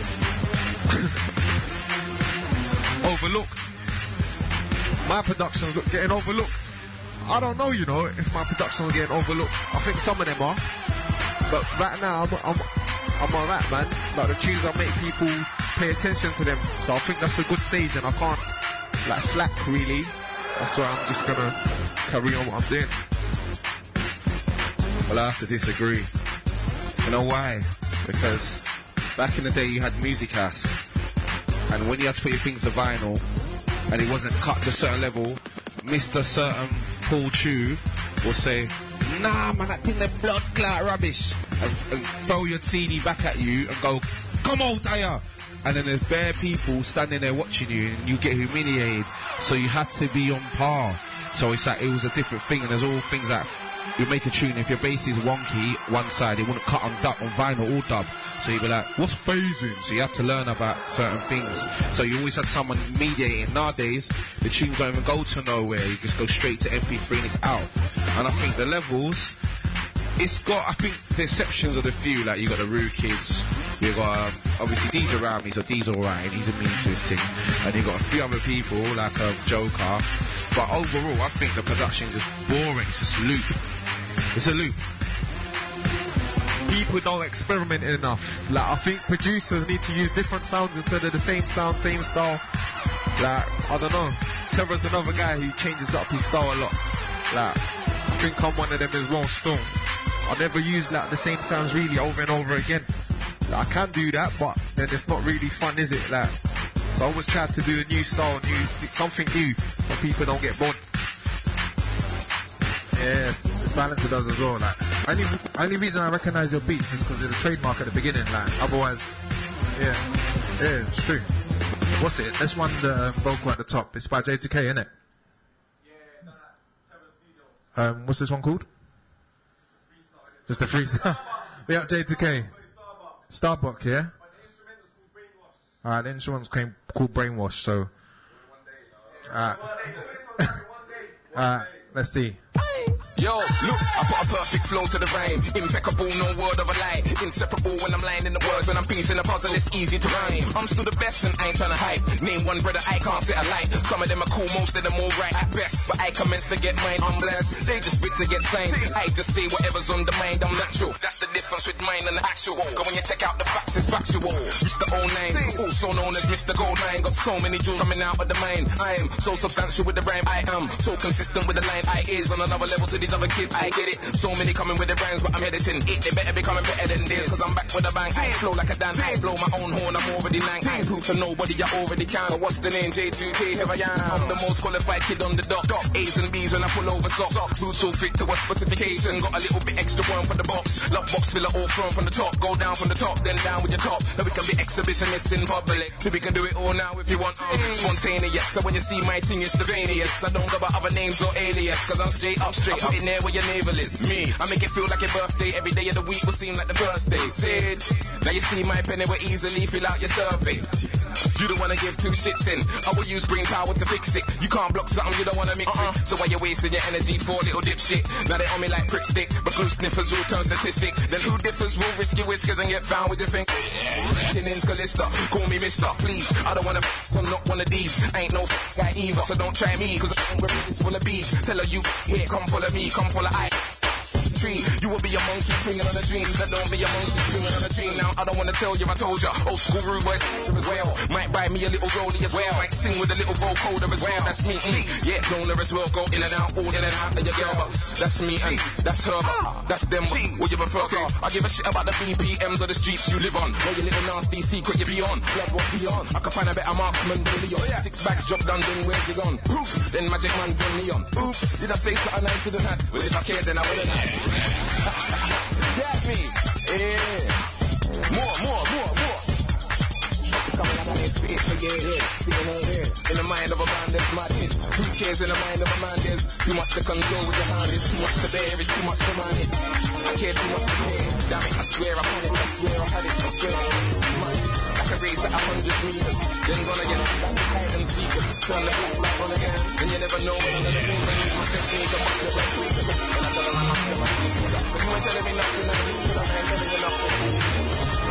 Overlooked. My production's getting overlooked. I don't know, you know, if my production's getting overlooked. I think some of them are. But right now, I'm alright, man. Like, the tunes I make, people pay attention to them. So I think that's a good stage, and I can't, like, slack, really. That's why I'm just gonna carry on what I'm doing. Well, I have to disagree. You know why? Because back in the day you had Music House, and when you had to put your things to vinyl and it wasn't cut to a certain level, Mr. Certain Paul Chew will say, nah man, that thing that blood clot rubbish, and throw your CD back at you and go, come out there. And then there's bare people standing there watching you and you get humiliated, so you had to be on par. So it's like, it was a different thing, and there's all things that you make a tune, if your bass is wonky one side, it wouldn't cut on vinyl or dub, so you'd be like, what's phasing? So you had to learn about certain things, so you always had someone mediating. Nowadays the tunes don't even go to nowhere, you just go straight to MP3 and it's out. And I think the levels, it's got, I think the exceptions are the few, like you got the Rue Kids, you got obviously D's around me, so D's alright, he's a mean to his thing, and you got a few other people like Joker, but overall I think the production is just boring. It's just loop. It's a loop. People don't experiment enough. Like, I think producers need to use different sounds instead of the same sound, same style. Like, I don't know. Trevor's another guy who changes up his style a lot. Like, I think I'm one of them as well, still. I never use like the same sounds really over and over again. Like, I can do that, but then it's not really fun, is it? Like, so I always try to do a new style, something new, so people don't get bored. Yes, the silencer does as well. Like, only reason I recognise your beats is because of the trademark at the beginning. Like, otherwise, yeah, it's true. What's it? Let's run the vocal at the top. It's by J2K, isn't it? Yeah. What's this one called? Just a freestyle. We have J2K. Starbuck, yeah. Alright, the instrument's called Brainwash. So, alright, let's see. Yo, look, I put a perfect flow to the rhyme. Impeccable, no word of a lie. Inseparable when I'm lying in the words. When I'm piecing a puzzle, it's easy to rhyme. I'm still the best and I ain't trying to hype. Name one brother, I can't set a line. Some of them are cool, most of them alright at best. But I commence to get mine, I'm blessed. They just spit to get signed. I just say whatever's on the mind, I'm natural. That's the difference with mine and the actual. Go when you check out the facts, it's factual. Mr. 09, also known as Mr. Goldline. Got so many jewels coming out of the mine. I am so substantial with the rhyme. I am so consistent with the line. I is on another level to these other kids. I get it. So many coming with the rhymes, but I'm editing it. They better be coming better than this, cause I'm back with a bang. I flow like a Dan. I blow my own horn, I'm already lang. I prove to nobody I already can. But what's the name? J2K, here I am. I'm the most qualified kid on the dock. A's and B's when I pull over socks. Boots so fit to a specification. Got a little bit extra one for the box. Love box filler all from the top. Go down from the top, then down with your top. Now we can be exhibitionists in public. So we can do it all now if you want. Spontaneous. So when you see my thing, it's the veiniest. I don't go by other names or alias, cause I'm straight up in there where your navel is. Me, I make it feel like your birthday. Every day of the week will seem like the first day. Sid, now you see my pen, it will easily fill out your survey. You don't wanna give two shits in. I will use brain power to fix it. You can't block something you don't wanna mix it. So why you wasting your energy for little dipshit? Now they on me like prick stick, but glue sniffers will turn statistic. Then who differs will risk your whiskers and get found with your thing. Tinnin's Calista, call me Mister, please. I don't wanna I'm not one of these. I ain't no guy either, so don't try me, cause I'm full of bees. Tell her you here, come follow me, come follow I. tree. You will be a monkey swinging on a dream. That don't be a monkey swinging on a dream. Now I don't wanna tell you, I told you. Old school rude boys as well. Might buy me a little rollie as well. Might sing with a little vocoder as well. That's me. Yeah, don't let us well go in and out, all in and out of your girl. That's me and that's her. That's them. What you prefer? I give a shit about the BPMs of the streets you live on. Know your little nasty secret you be on. Blood what's beyond. I can find a better marksman than Leon. 6 bags job done, then where's you gone? Poof. Then Magic Man's in neon. Oops. Did I say something I shouldn't have? Well, if I cared, then I wouldn't have. Get me. Yeah. More. It's coming out of this space, so yeah. Sitting out here. In the mind of a man, there's madness. Who cares in the mind of a man? There's too much to control with your hand. It's too much to bear, it's too much to manage. I care too much to care. Damn it, I swear I had it. I swear I had it. I swear man. I can race at 100 meters. Then run again. That's the hide and seek. Turn the flashlight on again. And you never know when I'm gonna do when I said things are much better. And I tell them I'm not sure. But you ain't telling me nothing. And you ain't telling me nothing.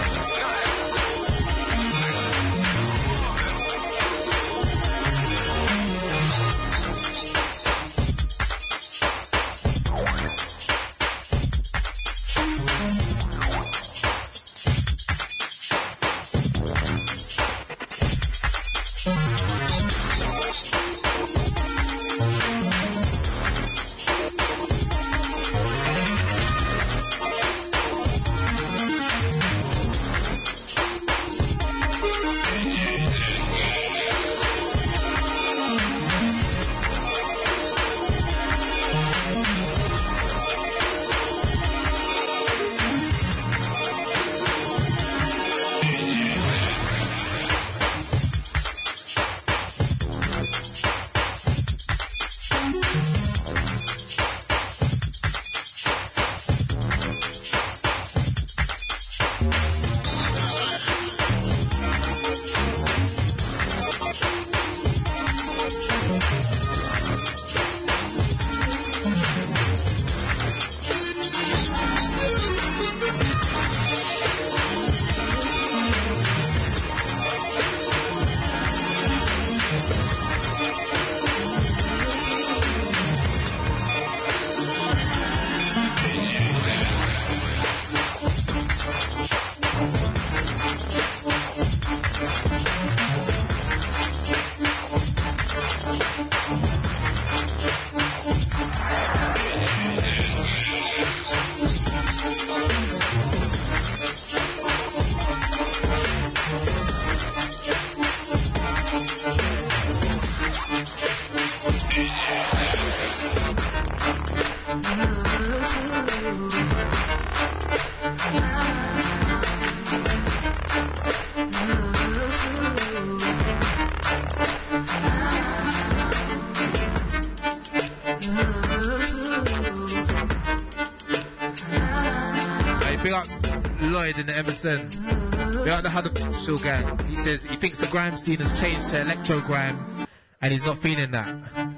In the Emerson, we are the Huddersfield gang. He says he thinks the grime scene has changed to electro grime, and he's not feeling that.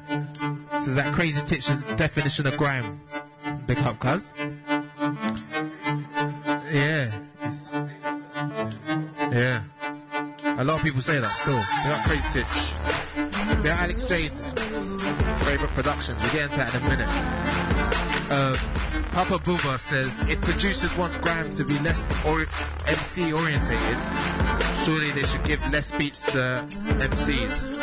So that Crazy Titch's definition of grime. Big up, cuz. Yeah. A lot of people say that still. Big up Crazy Titch. Big up Alex Jade. Favourite Productions. We'll get into that in a minute. Papa Boomer says, if producers want grime to be less MC orientated, surely they should give less beats to MCs.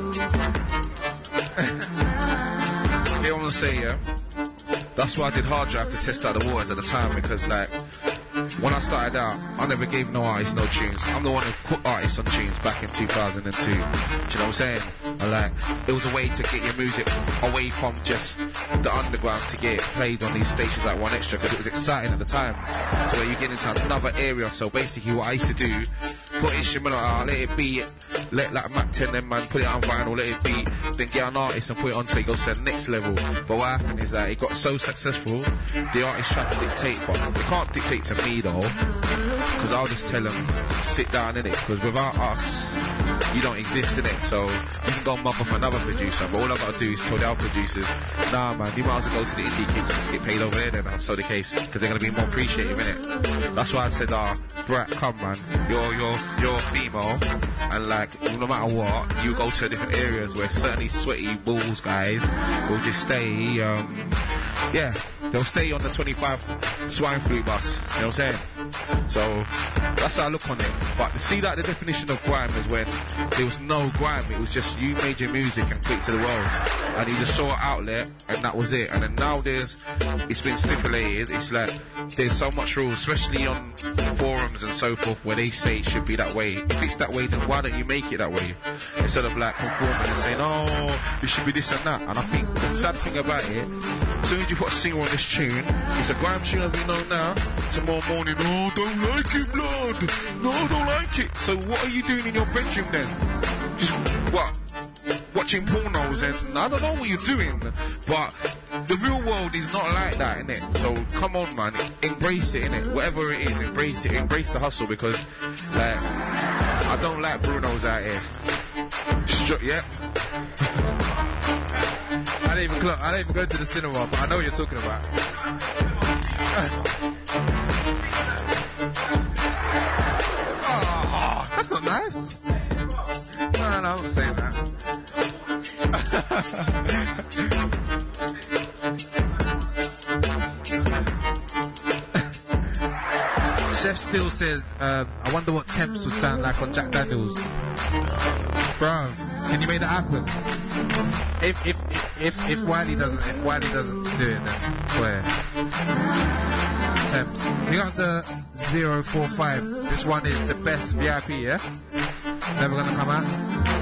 I want to say, yeah, that's why I did Hard Drive to test out the waters at the time, because like when I started out, I never gave no artists no tunes. I'm the one who put artists on tunes back in 2002. Do you know what I'm saying? And like, it was a way to get your music away from just the underground to get it played on these stations like 1Xtra, because it was exciting at the time. So where you get into another area. So basically what I used to do, put instrumental out, let it beat, let like Mac 10 them man put it on vinyl, let it beat, then get an artist and put it on so it goes to the next level. But what happened is that it got so successful, the artist tried to dictate, but they can't dictate to me though, because I'll just tell them, sit down in it, because without us, you don't exist in it. So you can go and mug off another producer, but all I've got to do is tell the other producers, nah man, you might as well go to the indie kids and just get paid over there then, that's so the case, because they're going to be more appreciative in it. That's why I said, Brat, come man, you're female, and like, no matter what, you go to different areas where certainly sweaty balls guys will just stay, they'll stay on the 25 swine flu bus. You know what I'm saying? So that's how I look on it. But see, that the definition of grime is when there was no grime. It was just you made your music and put it to the world, and you just saw an outlet, and that was it. And then now it's been stipulated. It's like there's so much rules, especially on forums and so forth, where they say it should be that way. If it's that way, then why don't you make it that way instead of like conforming and saying, oh, it should be this and that. And I think the sad thing about it, as soon as you put a single on this tune, it's a grime tune as we know now. Tomorrow morning, oh, don't like it, blood. No, don't like it. So what are you doing in your bedroom then? Just what? Watching pornos, and I don't know what you're doing, but the real world is not like that, innit? So come on, man, embrace it, innit? Whatever it is, embrace it, embrace the hustle, because like I don't like Brunos out here. Yeah. I don't even go to the cinema, but I know what you're talking about. Oh, that's not nice. No, I'm not saying that. Chef still says, I wonder what Temps would sound like on Jack Daniels. Bro, can you make that happen? If Wiley doesn't do it, then where? Temps. We got the 045. This one is the best VIP, yeah? Never gonna come out.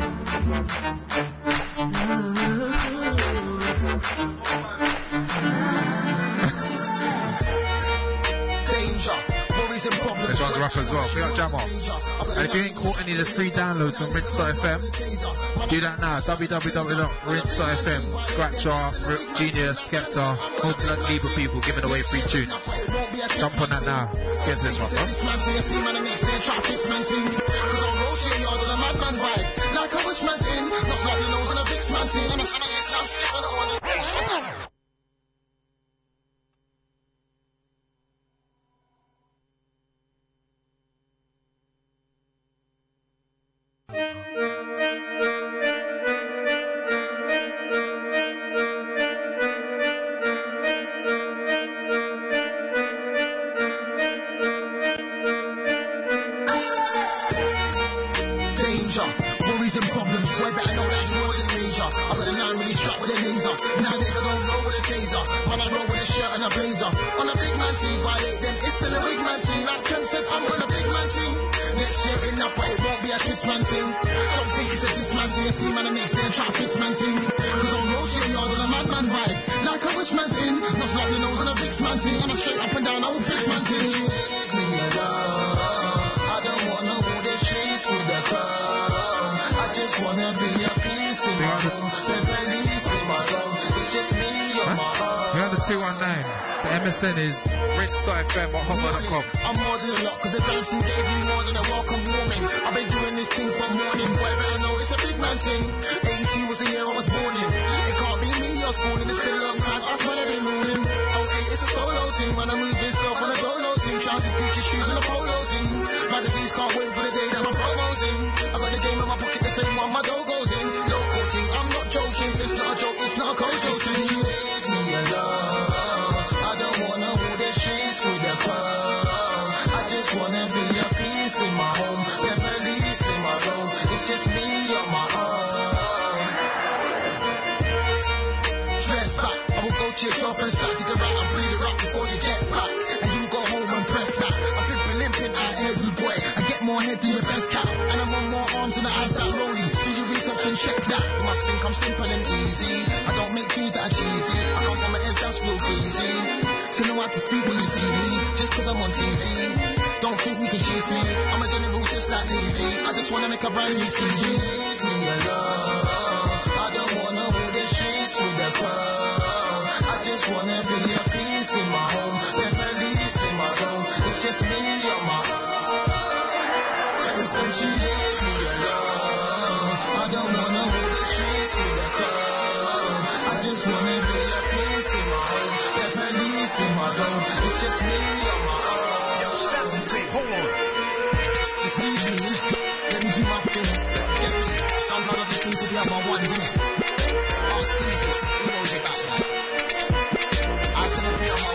This one's rough as well. We got Jamo. And if you ain't caught any of the free downloads on Rinse.fm, do that now. www.rinse.fm. Scratcher, Genius, Skepta, whole blood Libra people giving away free tunes. Jump on that now. Let's get to this one, bro. MSN is rinse.fm or hotmail.com. I'm more than a lot, cause the dancing gave me more than a welcome warming. I've been doing this thing from morning. Whatever I know, it's a big man thing. 82 was the year I was born in. It can't be me or schooling, it's been a long time. I smell every morning. 08, it's a solo thing. When I move this stuff on a solo thing. Trousers, Gucci shoes, and a polo thing. Magazines can't wait for the day that my promo's in. I got the game in my pocket, the same one my dough goes in. Local thing, I'm not joking. It's not a joke, it's not a Kojo thing. Leave me alone. With the crowd, I just wanna be a piece in my home, the police in my zone. It's just me on my own. Dress back, I will go to your girlfriend's flat to get right and breathe her up before you get back. And you go home and press that. I'm pimping, limping out every boy. I get more head than your best cap, and I'm on more arms than the ice out rolling. Do your research and check that. You must think I'm simple and easy. I don't make tunes that are cheesy. I come from an S that's real greasy. So know how to speak when you see me, just cause I'm on TV. Don't think you can chief me, I'm a general just like Levy. I just wanna make a brand new CD. Leave me alone, I don't wanna hold the streets with the crowd. I just wanna be a piece in my home, the police in my zone. It's just me on my own. Especially leave me alone, I don't wanna hold the streets with the crowd. I just wanna be a piece in my home, the police in my zone. It's just me on my own. Yo, stop the tape, hold on. Just leave me, let me do my thing. Get me, sometimes I just need to be on my ones, innit? Ask Jesus, he knows about that. I said to be on my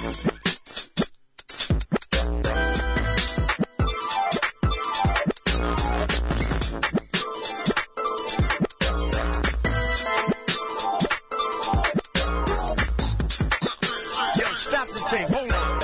Stop the thing, hold on.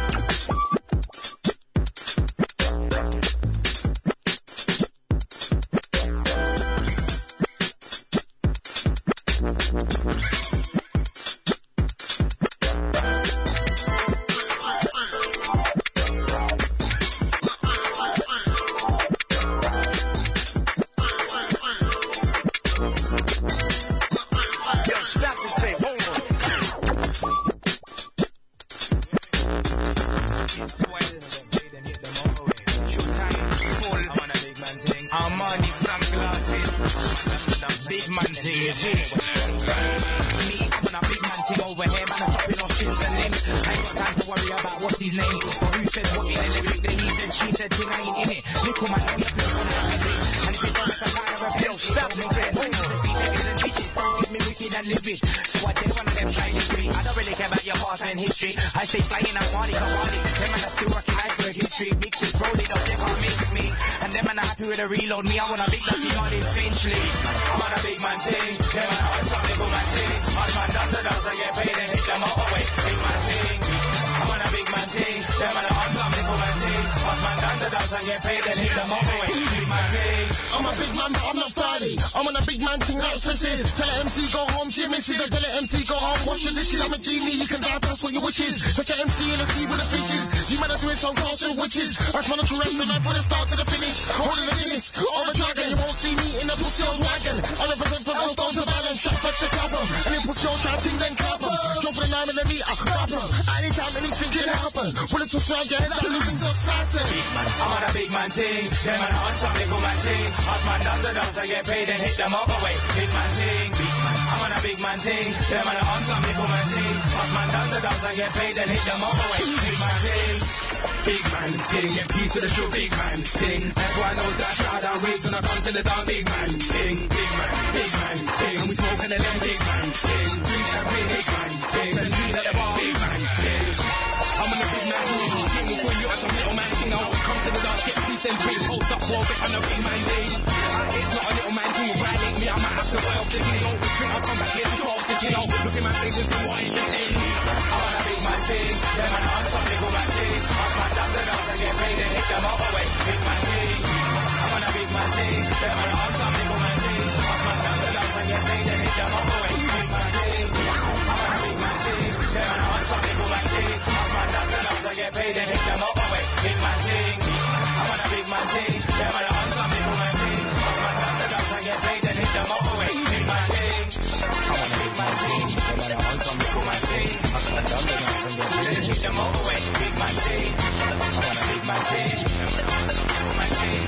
Reload me, I want a big man thing on eventually. I'm on a big man thing, them man on some little man thing. Us man done the dance, I get paid and hit them up away. Big man thing, I'm on a big man thing, them man on some little man thing. Us man done the dance, I get paid and hit them up away. Big man thing. I'm a big man, but I'm not Friday. I'm on a big man thing like fishes. Tell a MC go home, she misses. I tell a MC go home, wash your dishes. I'm a genie, you can dive, that's what your wish is. Put your MC in the sea with the fishes. You man are doing some castle witches. I just want to rest the life from the start to the finish. Holding the Guinness, on the dragon. You won't see me in the pussy on wagon. I represent for those stones of balance. Trap back to clap 'em. And if pussy on try to then clap 'em. Jump for the 9mm, I clap 'em. Anytime anything can happen. Bullets will strike your head like the livings of Saturn. I'm on a big man thing, them man on some little man thing. Us man done the dance, I get paid and hit them up away. Big man thing, I'm on a big man thing, them man on some little man thing. Us man done the dance, I get paid and hit them up away. Big man thing. Big man thing, get peace to the show, big man thing. Everyone knows that shout down raves when I come to the down, big man thing, big man thing. And we smoking the them big man thing. Drink champagne, big man thing. And lean at the bar, big man thing. I'm on a big man thing, before you at some little man thing. Now come to the dance, get peace and praise, hold up, wall, get on a big man thing. It's not a little man thing, violate me, I might have to wild the kilo. Drink, I'll come back here to 12 the kilo. Look in my face and see what entertain me. I'm on a big man thing, them man on some little man thing. Us man done the dance and get paid and hit them up away. Big man thing, I'm on a big man thing, them man on some little man thing. Us man done the dance and get paid and hit them up away. Big man thing, I'm on a big man thing, them man on some little man thing. Us man done the dance and get paid and hit them up away. Big man thing, I'm on a big man thing, them man on some little man thing. Us man done the dance and get paid and hit them up away. Big man thing, I'm on a big man thing, them man on some little man thing. Us man done the dance and get paid and hit them up away. Big man thing, I'm on a big man thing, them man on some little man thing.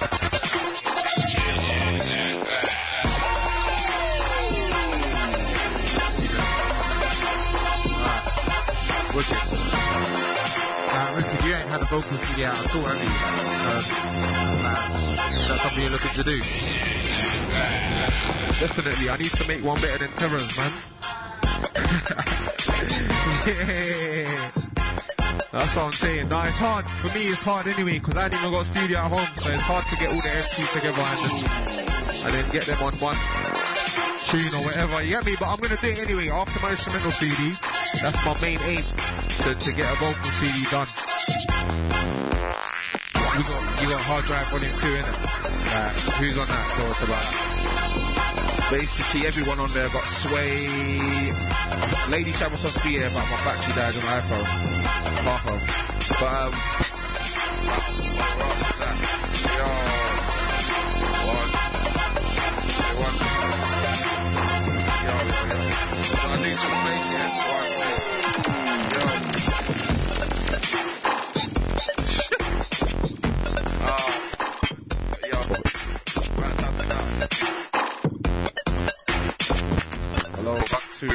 Wicked. Wicked, you ain't had a vocal CD out at all, have you? Is that something you're looking to do? Definitely, I need to make one better than Terror's, man. Yeah. That's what I'm saying. No, it's hard. For me, it's hard anyway, because I ain't even got a studio at home, so it's hard to get all the MCs together and then get them on one tune or whatever, you get me? But I'm going to do it anyway, after my instrumental CD. That's my main aim, to get a vocal CD done. You got Hard Drive on it too, innit? Who's on that? Tell us about that. Basically, everyone on there got Sway. Lady Shadow was supposed to be here, but my battery died on my iPhone. But, yo, I need to make it. Hello, back to.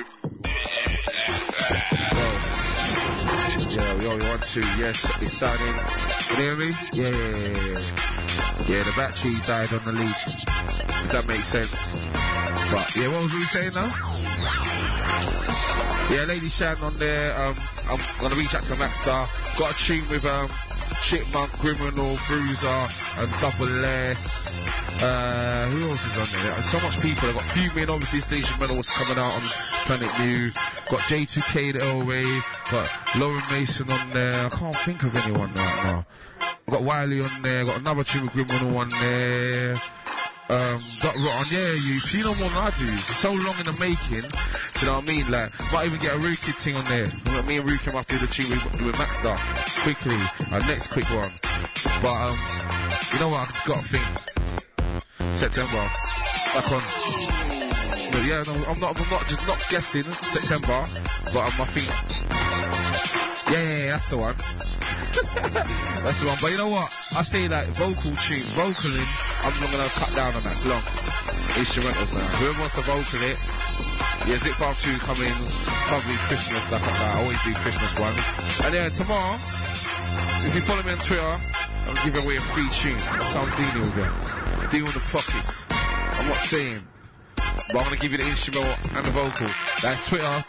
Yo, 1, 2, yes, it's sounding. Can you hear me? Yeah, the battery died on the lead. If that makes sense. But, yeah, what was we saying now? Yeah, Lady Shan on there. I'm gonna reach out to Maxstar. Got a tune with Chipmunk, Criminal, Bruiser, and Double S. Who else is on there? So much people. I've got Fuming, obviously Station Medals coming out on Planet New. Got J2K, the L-Ray. Got Lauren Mason on there. I can't think of anyone right now. I've got Wiley on there. Got another tune with Criminal on there. Got Rotten, yeah, you know more than I do. It's so long in the making. Do you know what I mean? Like, might even get a Rookie thing on there. You know, me and Rookie might do the tune with Maxstar. Quickly. Next quick one. But, you know what? I've just got to think. September. Back on. But yeah, no, I'm not guessing September. But I think. Yeah, that's the one. That's the one. But you know what? I say that vocaling, I'm not going to cut down on that. It's long. Instrumentals now. Whoever wants to vocal it, yeah, Zip Bar 2 coming, probably Christmas, stuff like that. I always do Christmas ones. And yeah, tomorrow, if you follow me on Twitter, I'm giving away a free tune. That's how I'm dealing with it. Dealing with the pockets. I'm not saying. But I'm going to give you the instrumental and the vocal. That's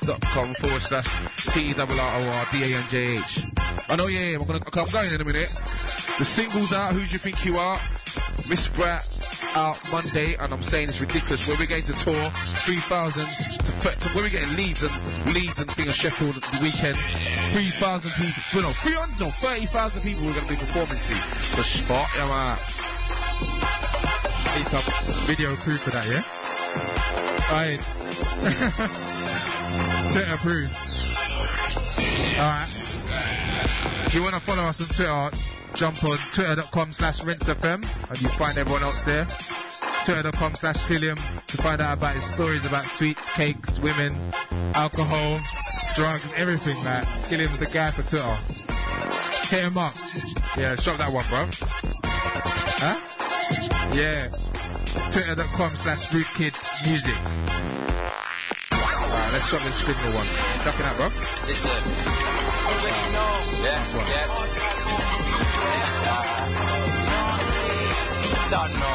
twitter.com/TERRORDANJH. I know, yeah, I'm going in a minute. The single's out, Who Do You Think You Are? Miss Brat out Monday, and I'm saying it's ridiculous. Where we're going to tour 3,000 to where we're getting Leeds and thing of Sheffield the weekend. 3,000 people, no, 30,000 people we're going to be performing to. The spot, yeah, man. Need some video crew for that, yeah? Alright. Twitter approved. Alright. If you want to follow us on Twitter, jump on twitter.com/rinsefm and you find everyone else there. Twitter.com/Skilliam to find out about his stories about sweets, cakes, women, alcohol, drugs, everything, man. Skilliam's the guy for Twitter. Hit him up. Yeah, let's drop that one, bro. Huh? Yeah. Twitter.com/RootKidMusic. Alright, let's drop this criminal one. Ducking out, bro. Listen. Already know. Don't know.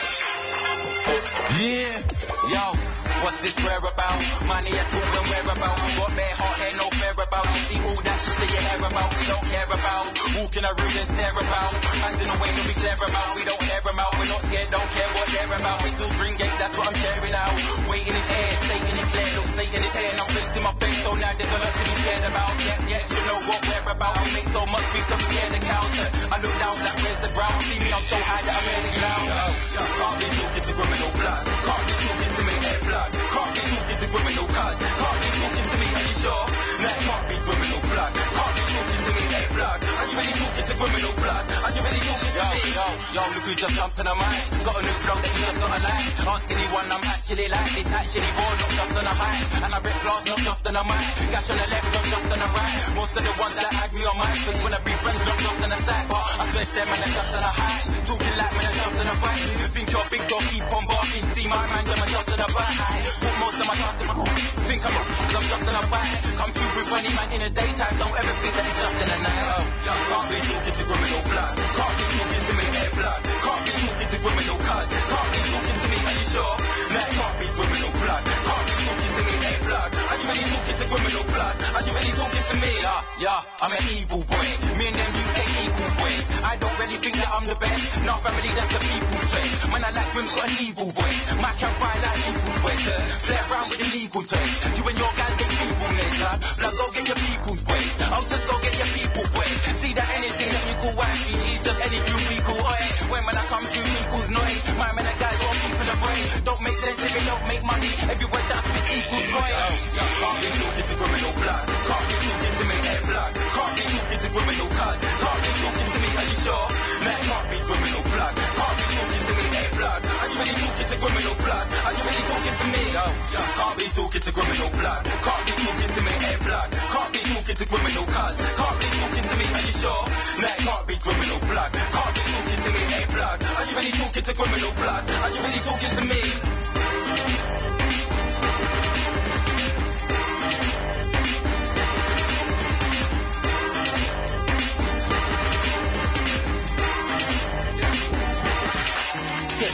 Yeah. Yo. What's this prayer about? Money I talk and wear about. Got bare heart, ain't no fair about. You see all that shit that you hear about, we don't care about. Walking a room and stare about. Hands in the way that we clear about. We don't hear about. We're not scared, don't care what they're about. We still drink it, that's what I'm sharing out. Weight in his hair, Satan in clear. Look, Satan in his hair, now face in my face. So now there's a lot to be scared about. Yeah, you know what we're about. We make so much beef that we scared to counter. I look down like where's the brown? See me, I'm so high that I'm in the cloud. Can't be talking to criminal blood. Can't be talking to me, air blood. Can't be talking to criminal cuz. Can't be talking to me, are you sure? That can't be criminal blood. Can't be talking to me, air blood. Are you really talking to criminal blood? Are you really talking to me? Yo, look who just jumped to the mic. Got a new flow that you just gotta like. Ask anyone I'm actually like. It's actually raw, not just on a high. And I rip class, not just on a mic. Gash on the left, not just on the right. Most of the ones that had me on my face wanna be friends, not just on the side. But I swear them and they're just on a high. Talking like man, just on a right. You think you're big, don't keep on barking. See my mind, I'm just on a right. Put most of my trust in my think I'm just on a bite. Come through with funny man in the daytime. Don't ever think that it's just in the night. Can't be talking to criminal blood. Can't be talking to me, air blood. Can't be talking to criminal cuz. Can't be talking to me, are you sure? That can't be criminal blood. Can't be talking to me, air blood. Are you really talking to criminal blood? Are you really talking to me? Yeah, I'm an evil boy. Me and them you say equal boys. I don't really think that I'm the best. Not family, that's the people's choice. Man, I like women got an evil voice. Man can fight like equal boys. Play around with the legal toys. You and your guys get peopleness, huh? Blood, go get your people's boys. I'll just go get your people boys. See that anything that you call wifey, she's just any few people. When I come to equals noise. My man, that guys won't people the brain. Don't make sense if it don't make money. Every word that spits equals coin. Can't be talking to criminal blood. Can't be talking to me, air blood. Can't be talking to criminal cuz. Can't be talking to me, are you sure? That can't be criminal blood. Can't be talking to me, air blood. Are you really talking to criminal blood? Are you really talking to me? Can't be talking to criminal blood. Can't be talking to me, air blood. Can't be talking to criminal cuz. Can't be talking to me, are you sure? That can't be criminal blood. Can't be talking to me, air blood. Are you really talking to criminal blood? Are you really talking to me?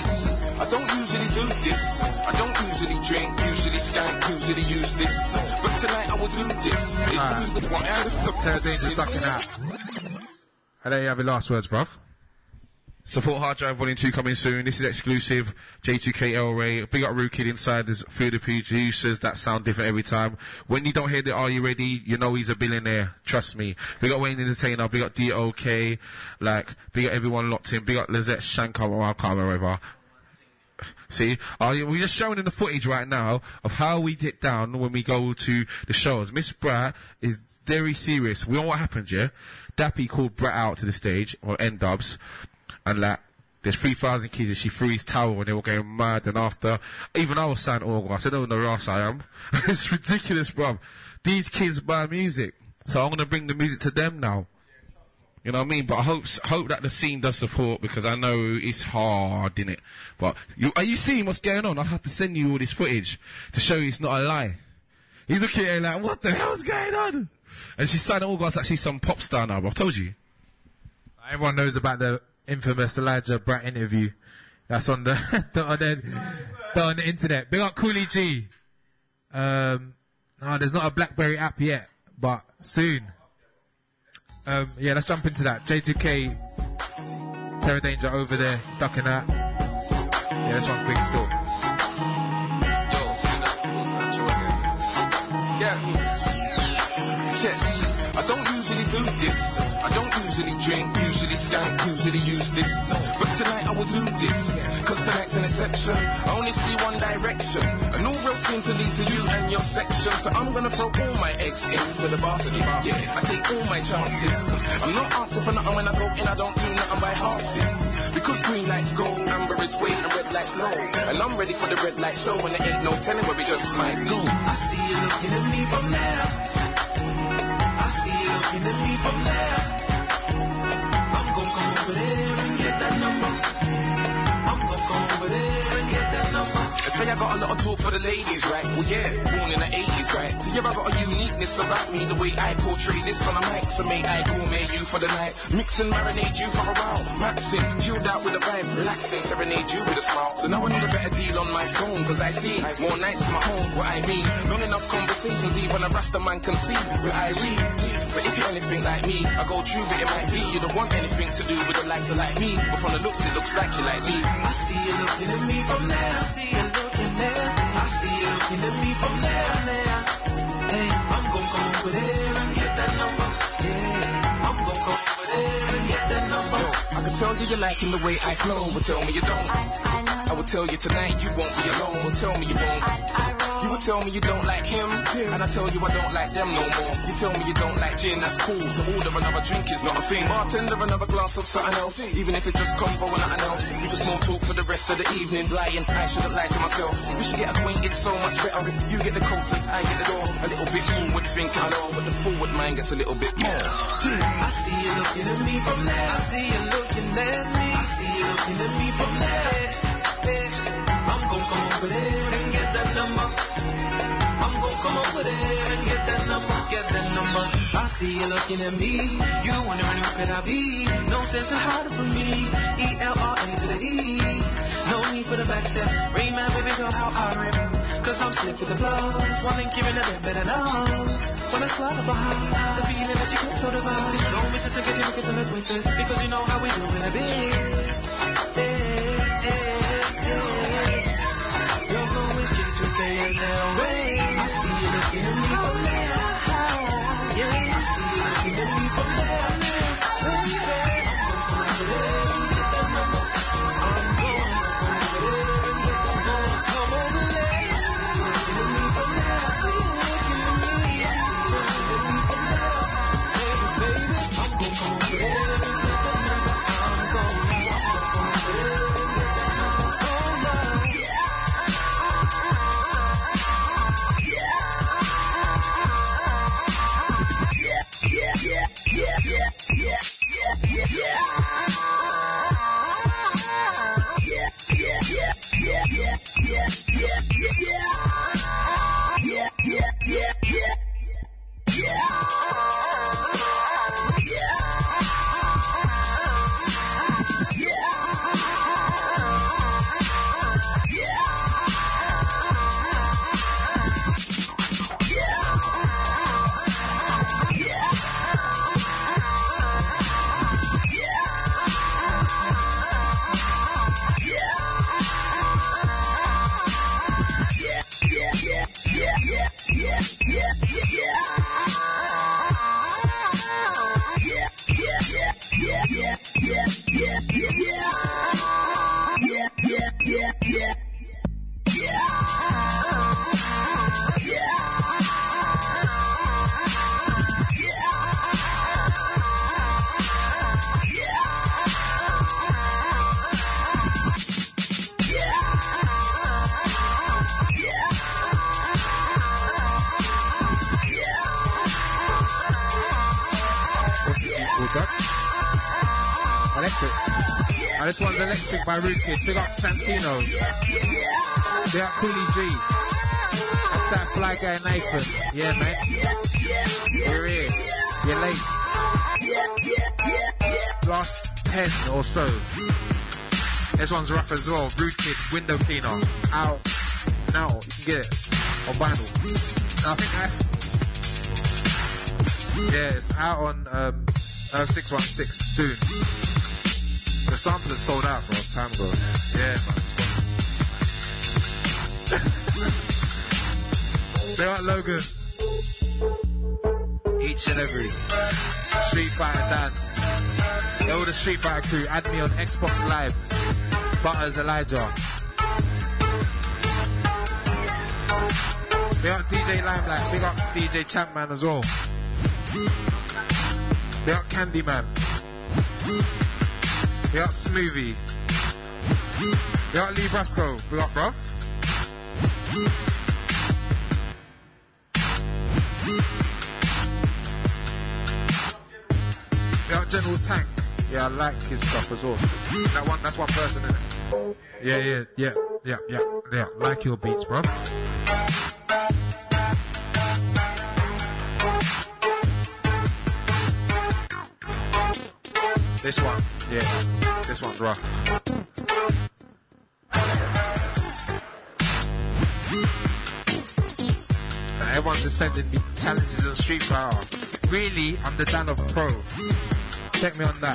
I don't usually do this. I don't usually drink, usually skank, usually use this. But would do this. Terror Danger's ducking out. And there you have your last words, bruv. Support Hard Drive Volume 2 coming soon. This is exclusive. J2K El Ray. Big up Rookie inside. There's a few of the producers that sound different every time. When you don't hear the Are You Ready, you know he's a billionaire. Trust me. Big up Wayne Entertainer. Big up DOK. Like, big up everyone locked in. Big up Lizette Shankar or whatever. See? We're just showing in the footage right now of how we get down when we go to the shows. Miss Brat is very serious. We know what happened, yeah? Dappy called Brat out to the stage, or N-Dubs. And like, there's 3,000 kids and she threw his towel and they were going mad. And after, even I was saying, oh, I said, oh, no, ass I am. It's ridiculous, bruv. These kids buy music. So I'm going to bring the music to them now. You know what I mean? But I hope that the scene does support because I know it's hard, innit? But are you seeing what's going on? I have to send you all this footage to show you it's not a lie. He's looking at it like, what the hell's going on? And she's saying, oh, God's actually some pop star now, I've told you. Everyone knows about the infamous Elijah Brat interview. That's on the on the internet. Big up Cooley G. No, there's not a BlackBerry app yet, but soon. Yeah, let's jump into that. J2K, Terror Danger over there, stuck in that. Yeah, that's one thing still. Check. I don't usually do this. I don't usually drink, usually skank, usually use this. But tonight I will do this, cause tonight's an exception. I only see one direction, and all roads seem to lead to you and your section. So I'm gonna throw all my eggs into the basket. Yeah, I take all my chances. I'm not asking for nothing when I go in, I don't do nothing by halves. Because green lights go, amber is wait, and red lights low. And I'm ready for the red light show, and there ain't no telling where we just might go. I see you looking at me from there. I see you looking at me from there. I'm gonna come over there and get that number. I'm gonna come over there and get that number. I say I got a lot of talk for the ladies, right? Well, yeah, born in the 80s, right? So yeah, I got a uniqueness about me, the way I portray this on the mic. So may I gourmet you for the night, mix and marinate you for a while. Maxing, chilled out with a vibe, relaxing, serenade you with a smile. So now I need a better deal on my phone, cause I see more nights in my home, what I mean. Long enough conversations, even a Rasta man can see what I read. But if you're anything like me, I go true, but it might be you don't want anything to do with the likes of like me. But from the looks, it looks like you like me. I see you looking at me from there. I see you looking there. I see you looking at me from there. Hey, I'm gonna come over there and get that number. Yeah, I'm gonna come over there and get that number. I can tell you you're liking the way I flow, but tell me you don't. I will tell you tonight you won't be alone, but tell me you won't. You will tell me you don't like him, and I tell you I don't like them no more. You tell me you don't like gin, that's cool. To order another drink is not a thing. Bartender another glass of something else, even if it's just combo and nothing else. We just small talk for the rest of the evening. Lying, I shouldn't lie to myself. We should get acquainted so much better if you get the coat and I get the door. A little bit forward thinking, I know, but the forward mind gets a little bit more. I see you looking at me from there. I see you looking at me. I see you looking at me from there. I'm gonna come over there and get that number. I'm gonna come over there and get that number. Get that number. I see you looking at me. You wondering who could I be? No sense in hiding from me. ELRA to the E. No need for the backsteps. Rain man, baby girl, how I rip. Cause I'm slick with the blows. One link giving a bit better now. When I slide up behind, the feeling that you get so divine. Don't miss a ticket, because in the twins. Because you know how we do it. You're always just to play it now. I see you looking at me from there. Yeah, I see you looking at me from there. Electric. Oh, this one's Electric by Rootkid. Big up Santino. Big up Cooley G. That's that fly guy Nathan. Yeah, mate. You're here. You're late. Last 10 or so. This one's rough as well. Rootkid, Window Cleaner. Out now. You can get it on vinyl. I think yeah, it's out on 616 soon. The sample is sold out, bro. Time ago. Yeah, man. They are Logan. Each and every Street Fighter Dan. Yo, the Street Fighter crew. Add me on Xbox Live. Butters Elijah. Big up DJ Limelight. Big up DJ Champman as well. Big up Candyman. Big up Smoothie. Big up Lee Brasco. Big up, bro. Big up General Tank. Yeah, I like his stuff as well. That's one person, innit? Yeah. Like your beats, bro. This one, yeah, this one's rough. Everyone's just sending me challenges on Street Fighter. Really, I'm the Dan of Pro. Check me on that.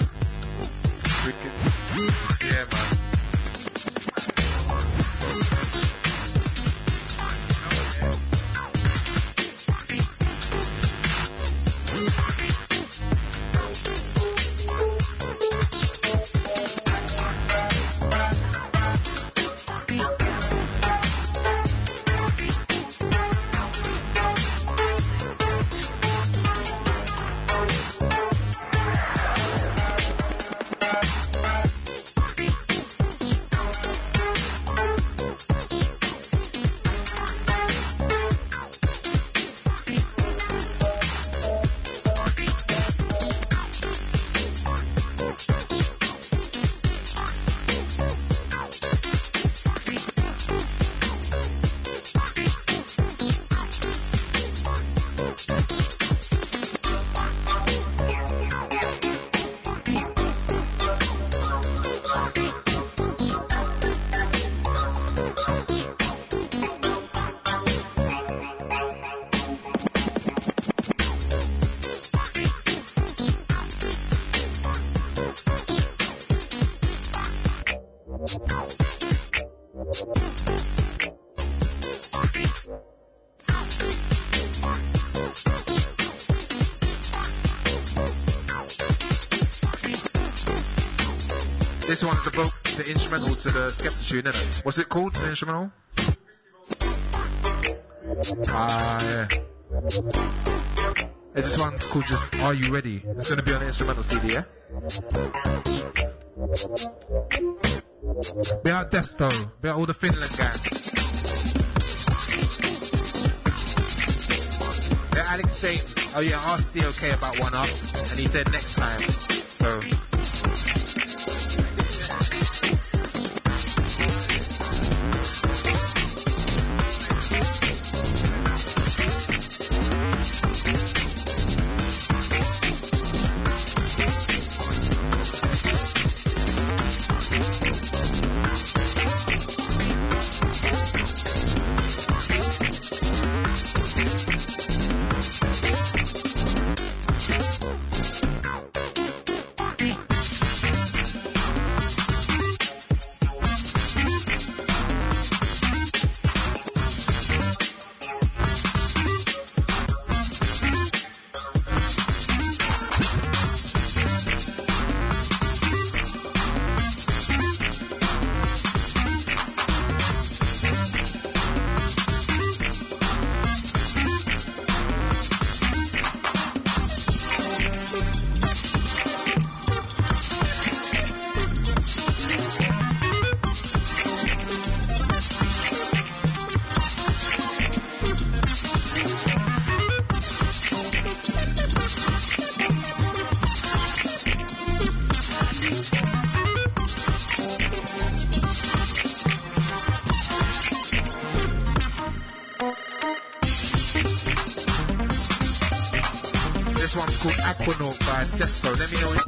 Yeah, man. This one's the instrumental to the Skepta tune, isn't it? What's it called, the instrumental? Yeah. This one's called just Are You Ready? It's going to be on the instrumental CD, yeah? Be out Desto, be out all the Finland gang. Yeah, Alex James. Oh yeah, I asked DOK about one up, and he said next time. So... This one's called Aquanaut by Desco. Let me know it.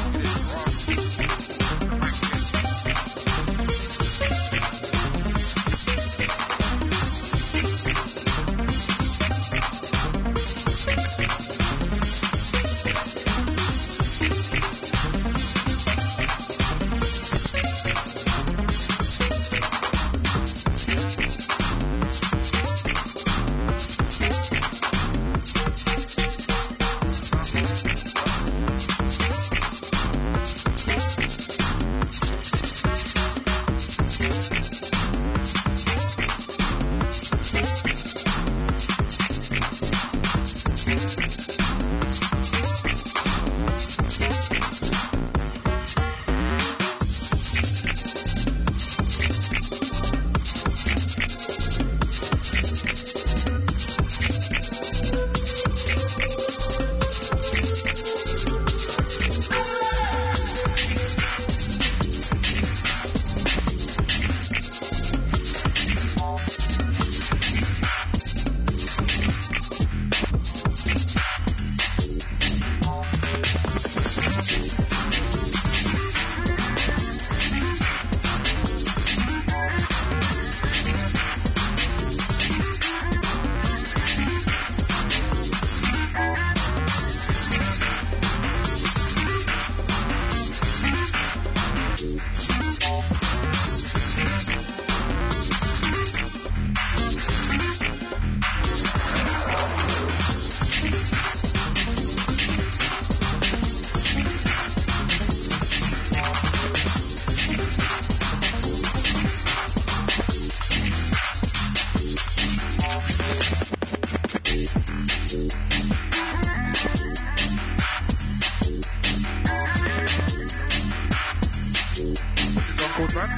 called, man?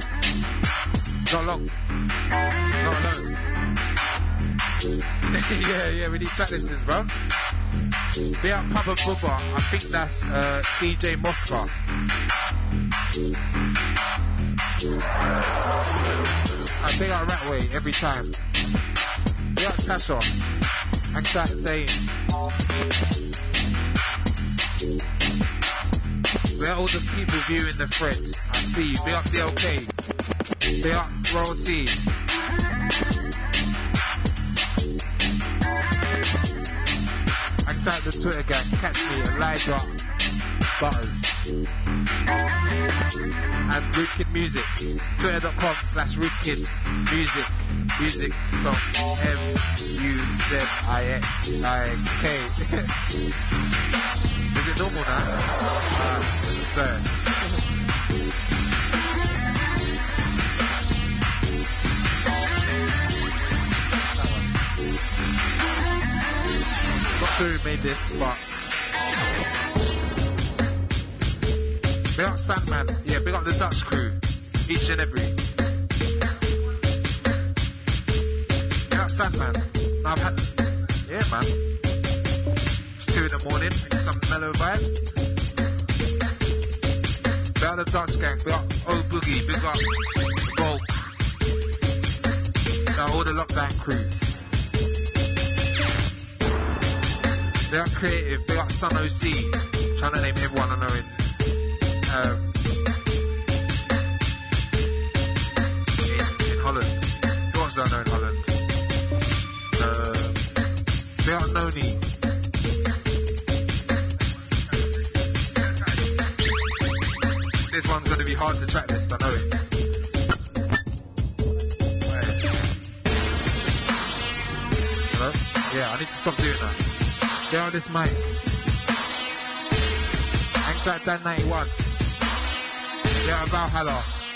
Not long. Not alone. yeah, we need track listings, bro. Be up Papa Bubba. I think that's DJ Mosca. I big up Ratway every time. Big up Tasha. And that Dane. Where all the people viewing the thread. I see you. Big up DLK. Big up Royalty. And type the Twitter gang. Catch me, Elijah Butters. And Rootkid Music. Twitter.com/Rootkid Music. Music spelled M-U-Z-I-K. Is it normal now? Not sure who made this, but big up Sandman. Yeah, big up the Dutch crew. Each and every. Big up Sandman. Now I've had... Yeah, man. It's 2 in the morning. Some mellow vibes. Big up the Dutch gang. Big up Old Boogie. Big up Bulk. Now all the lockdown crew. Big up Creative. Big up Sun OC. Trying to name everyone I know in Holland. Who else do I know in Holland? Big up Noni. This one's going to be hard to track list, I know it. Hello? Yeah, I need to stop doing that. Get on this mic. Track Dan 91. Yeah, Valhalla.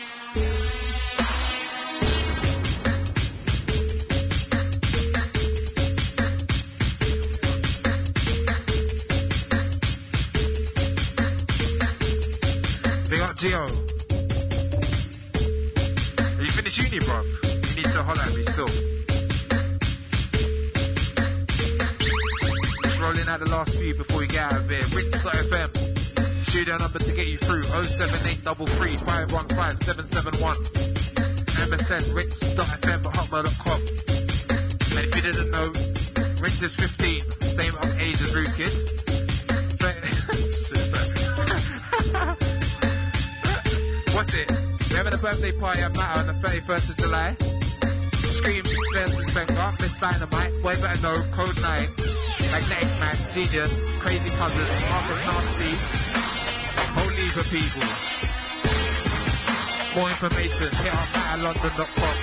Big up Gio. You finished uni, bruv? You need to holler at me still. Just rolling out the last few before we get out of here. Rinse.fm. Studio number to get you through 07833 515 771. MSN rinse.fm@hotmail.com. And if you didn't know, Rinse is 15, same age as Rootkid. Kid. What's it? We're having a birthday party at Matter on the 31st of July. Scream, Spence and Spencer, Miss Dynamite, Boy Better Know, Code 9, Magnetic Man, Genius, Crazy Cousins, Marcus Nasty, whole heap of people. More information, hit up matterlondon.com.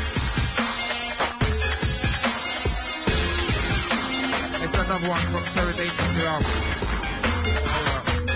It's another one from Terror Danger's new album.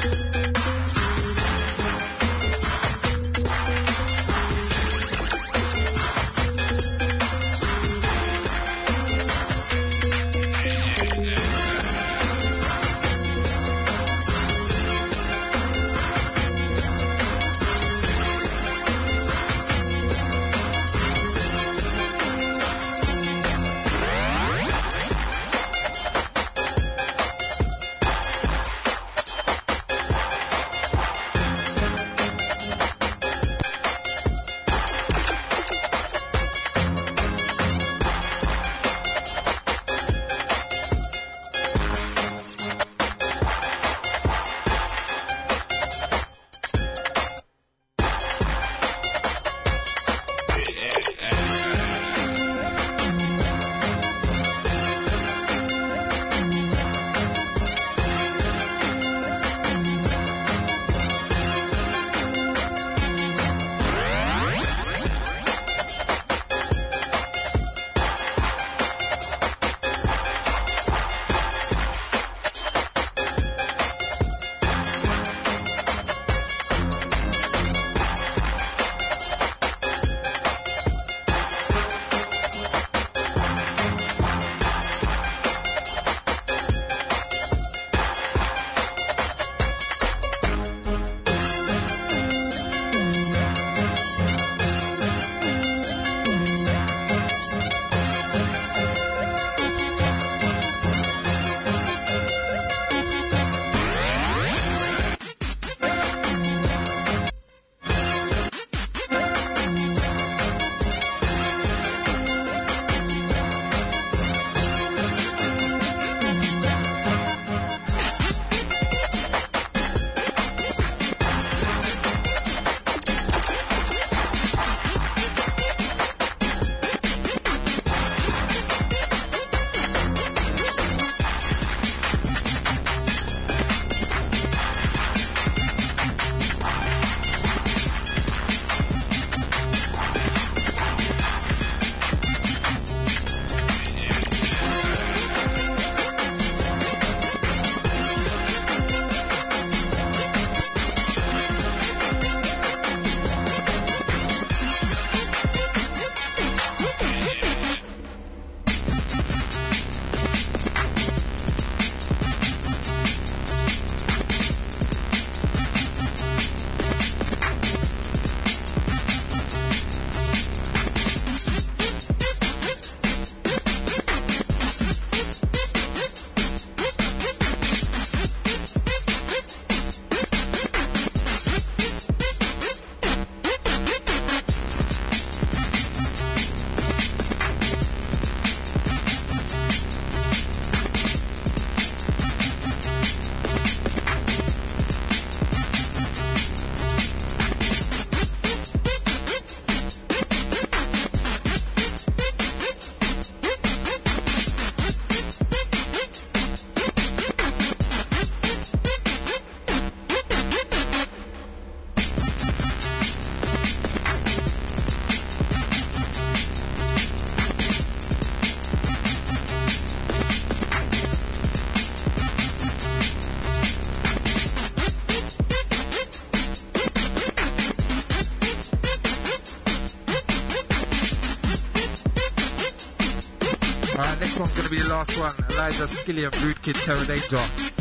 This one's gonna be the last one. Elijah Skillian, Rude Kid, Terror Danger.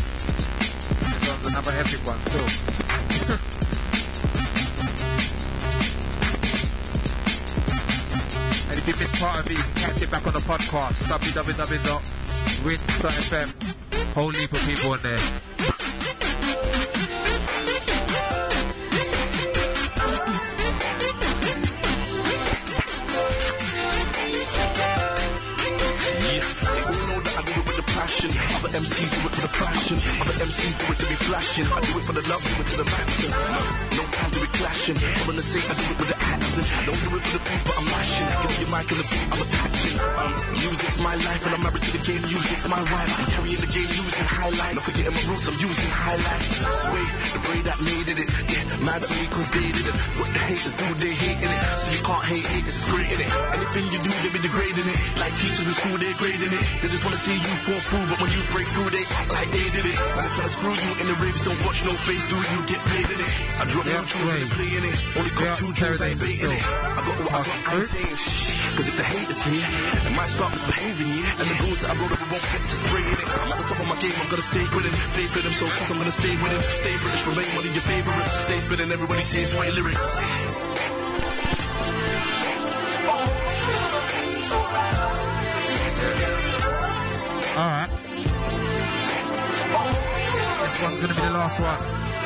This one's another epic one still. And if you missed part of it, you can catch it back on the podcast. www.rinse.fm. Whole heap of people in there. passion. Other MCs do it for the fashion. Other MCs do it to be flashing. I do it for the love, do it to the maxim. No time to be clashing. I'm gonna say I do it with the accent. I don't do it for the beat, but I'm lashing. Give me your mic and the beat, I'm attaching. Music's my life and I'm married to the game. Music's my wife. I'm carrying the game using highlights. Not forgetting my roots, I'm using highlights. Sway, the brain that made it. Yeah, mad at me cause they did it. What the haters do, they hating it. So you can't hate it, it's great in it. Anything you do, they be degrading it. Like teachers in school, they're grading it. They just wanna see you fall through, but when you break through, they act like they did it. When they try to screw you in the raves, don't watch no face, do you get paid in it? I drop no tunes and play in it. Only got 2 tunes, I ain't baiting it. I got what I got, I ain't saying shh. Cause if the haters here, it might start misbehaving, yeah. And the goals that I wrote up, we won't get to spraying it. I'm at the top of my game, I'm gonna stay with it. Faith in them, so cause I'm gonna stay with it. Stay British, remain one of your favorites. Stay spinning, everybody sees my lyrics. Alright. This one's gonna be the last one.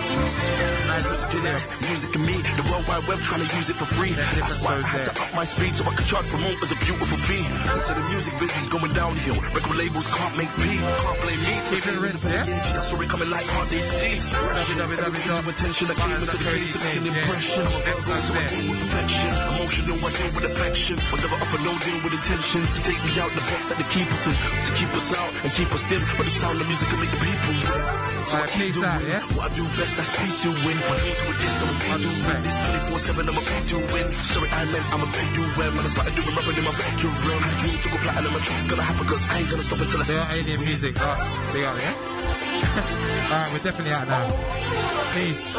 Music and me, the World Wide Web trying to use it for free. That's why I had to up my speed so I could charge promoters a beautiful fee. So the music business going downhill. Record labels can't make P, can't blame me. I saw it coming like hard they see. Attention, I came into the game to make an impression. I'm a Virgo, so I deal with perfection. Emotional, I deal with affection. But never offer no deal with intentions to take me out the box that they keep us in, to keep us out and keep us dim. But the sound of music can make the people win. So I keep doing what I do best. That's peace you win. My dreams with this, I'm a big you win. This 24/7, I'm a big you win. Sorry, I meant I'm a big you win. When I started doing rapping in my bedroom, I dreamed to go platinum. My dream's gonna happen cause I ain't gonna stop until I see you win. Alien music, big up, yeah? Alright, we're definitely out now. Peace.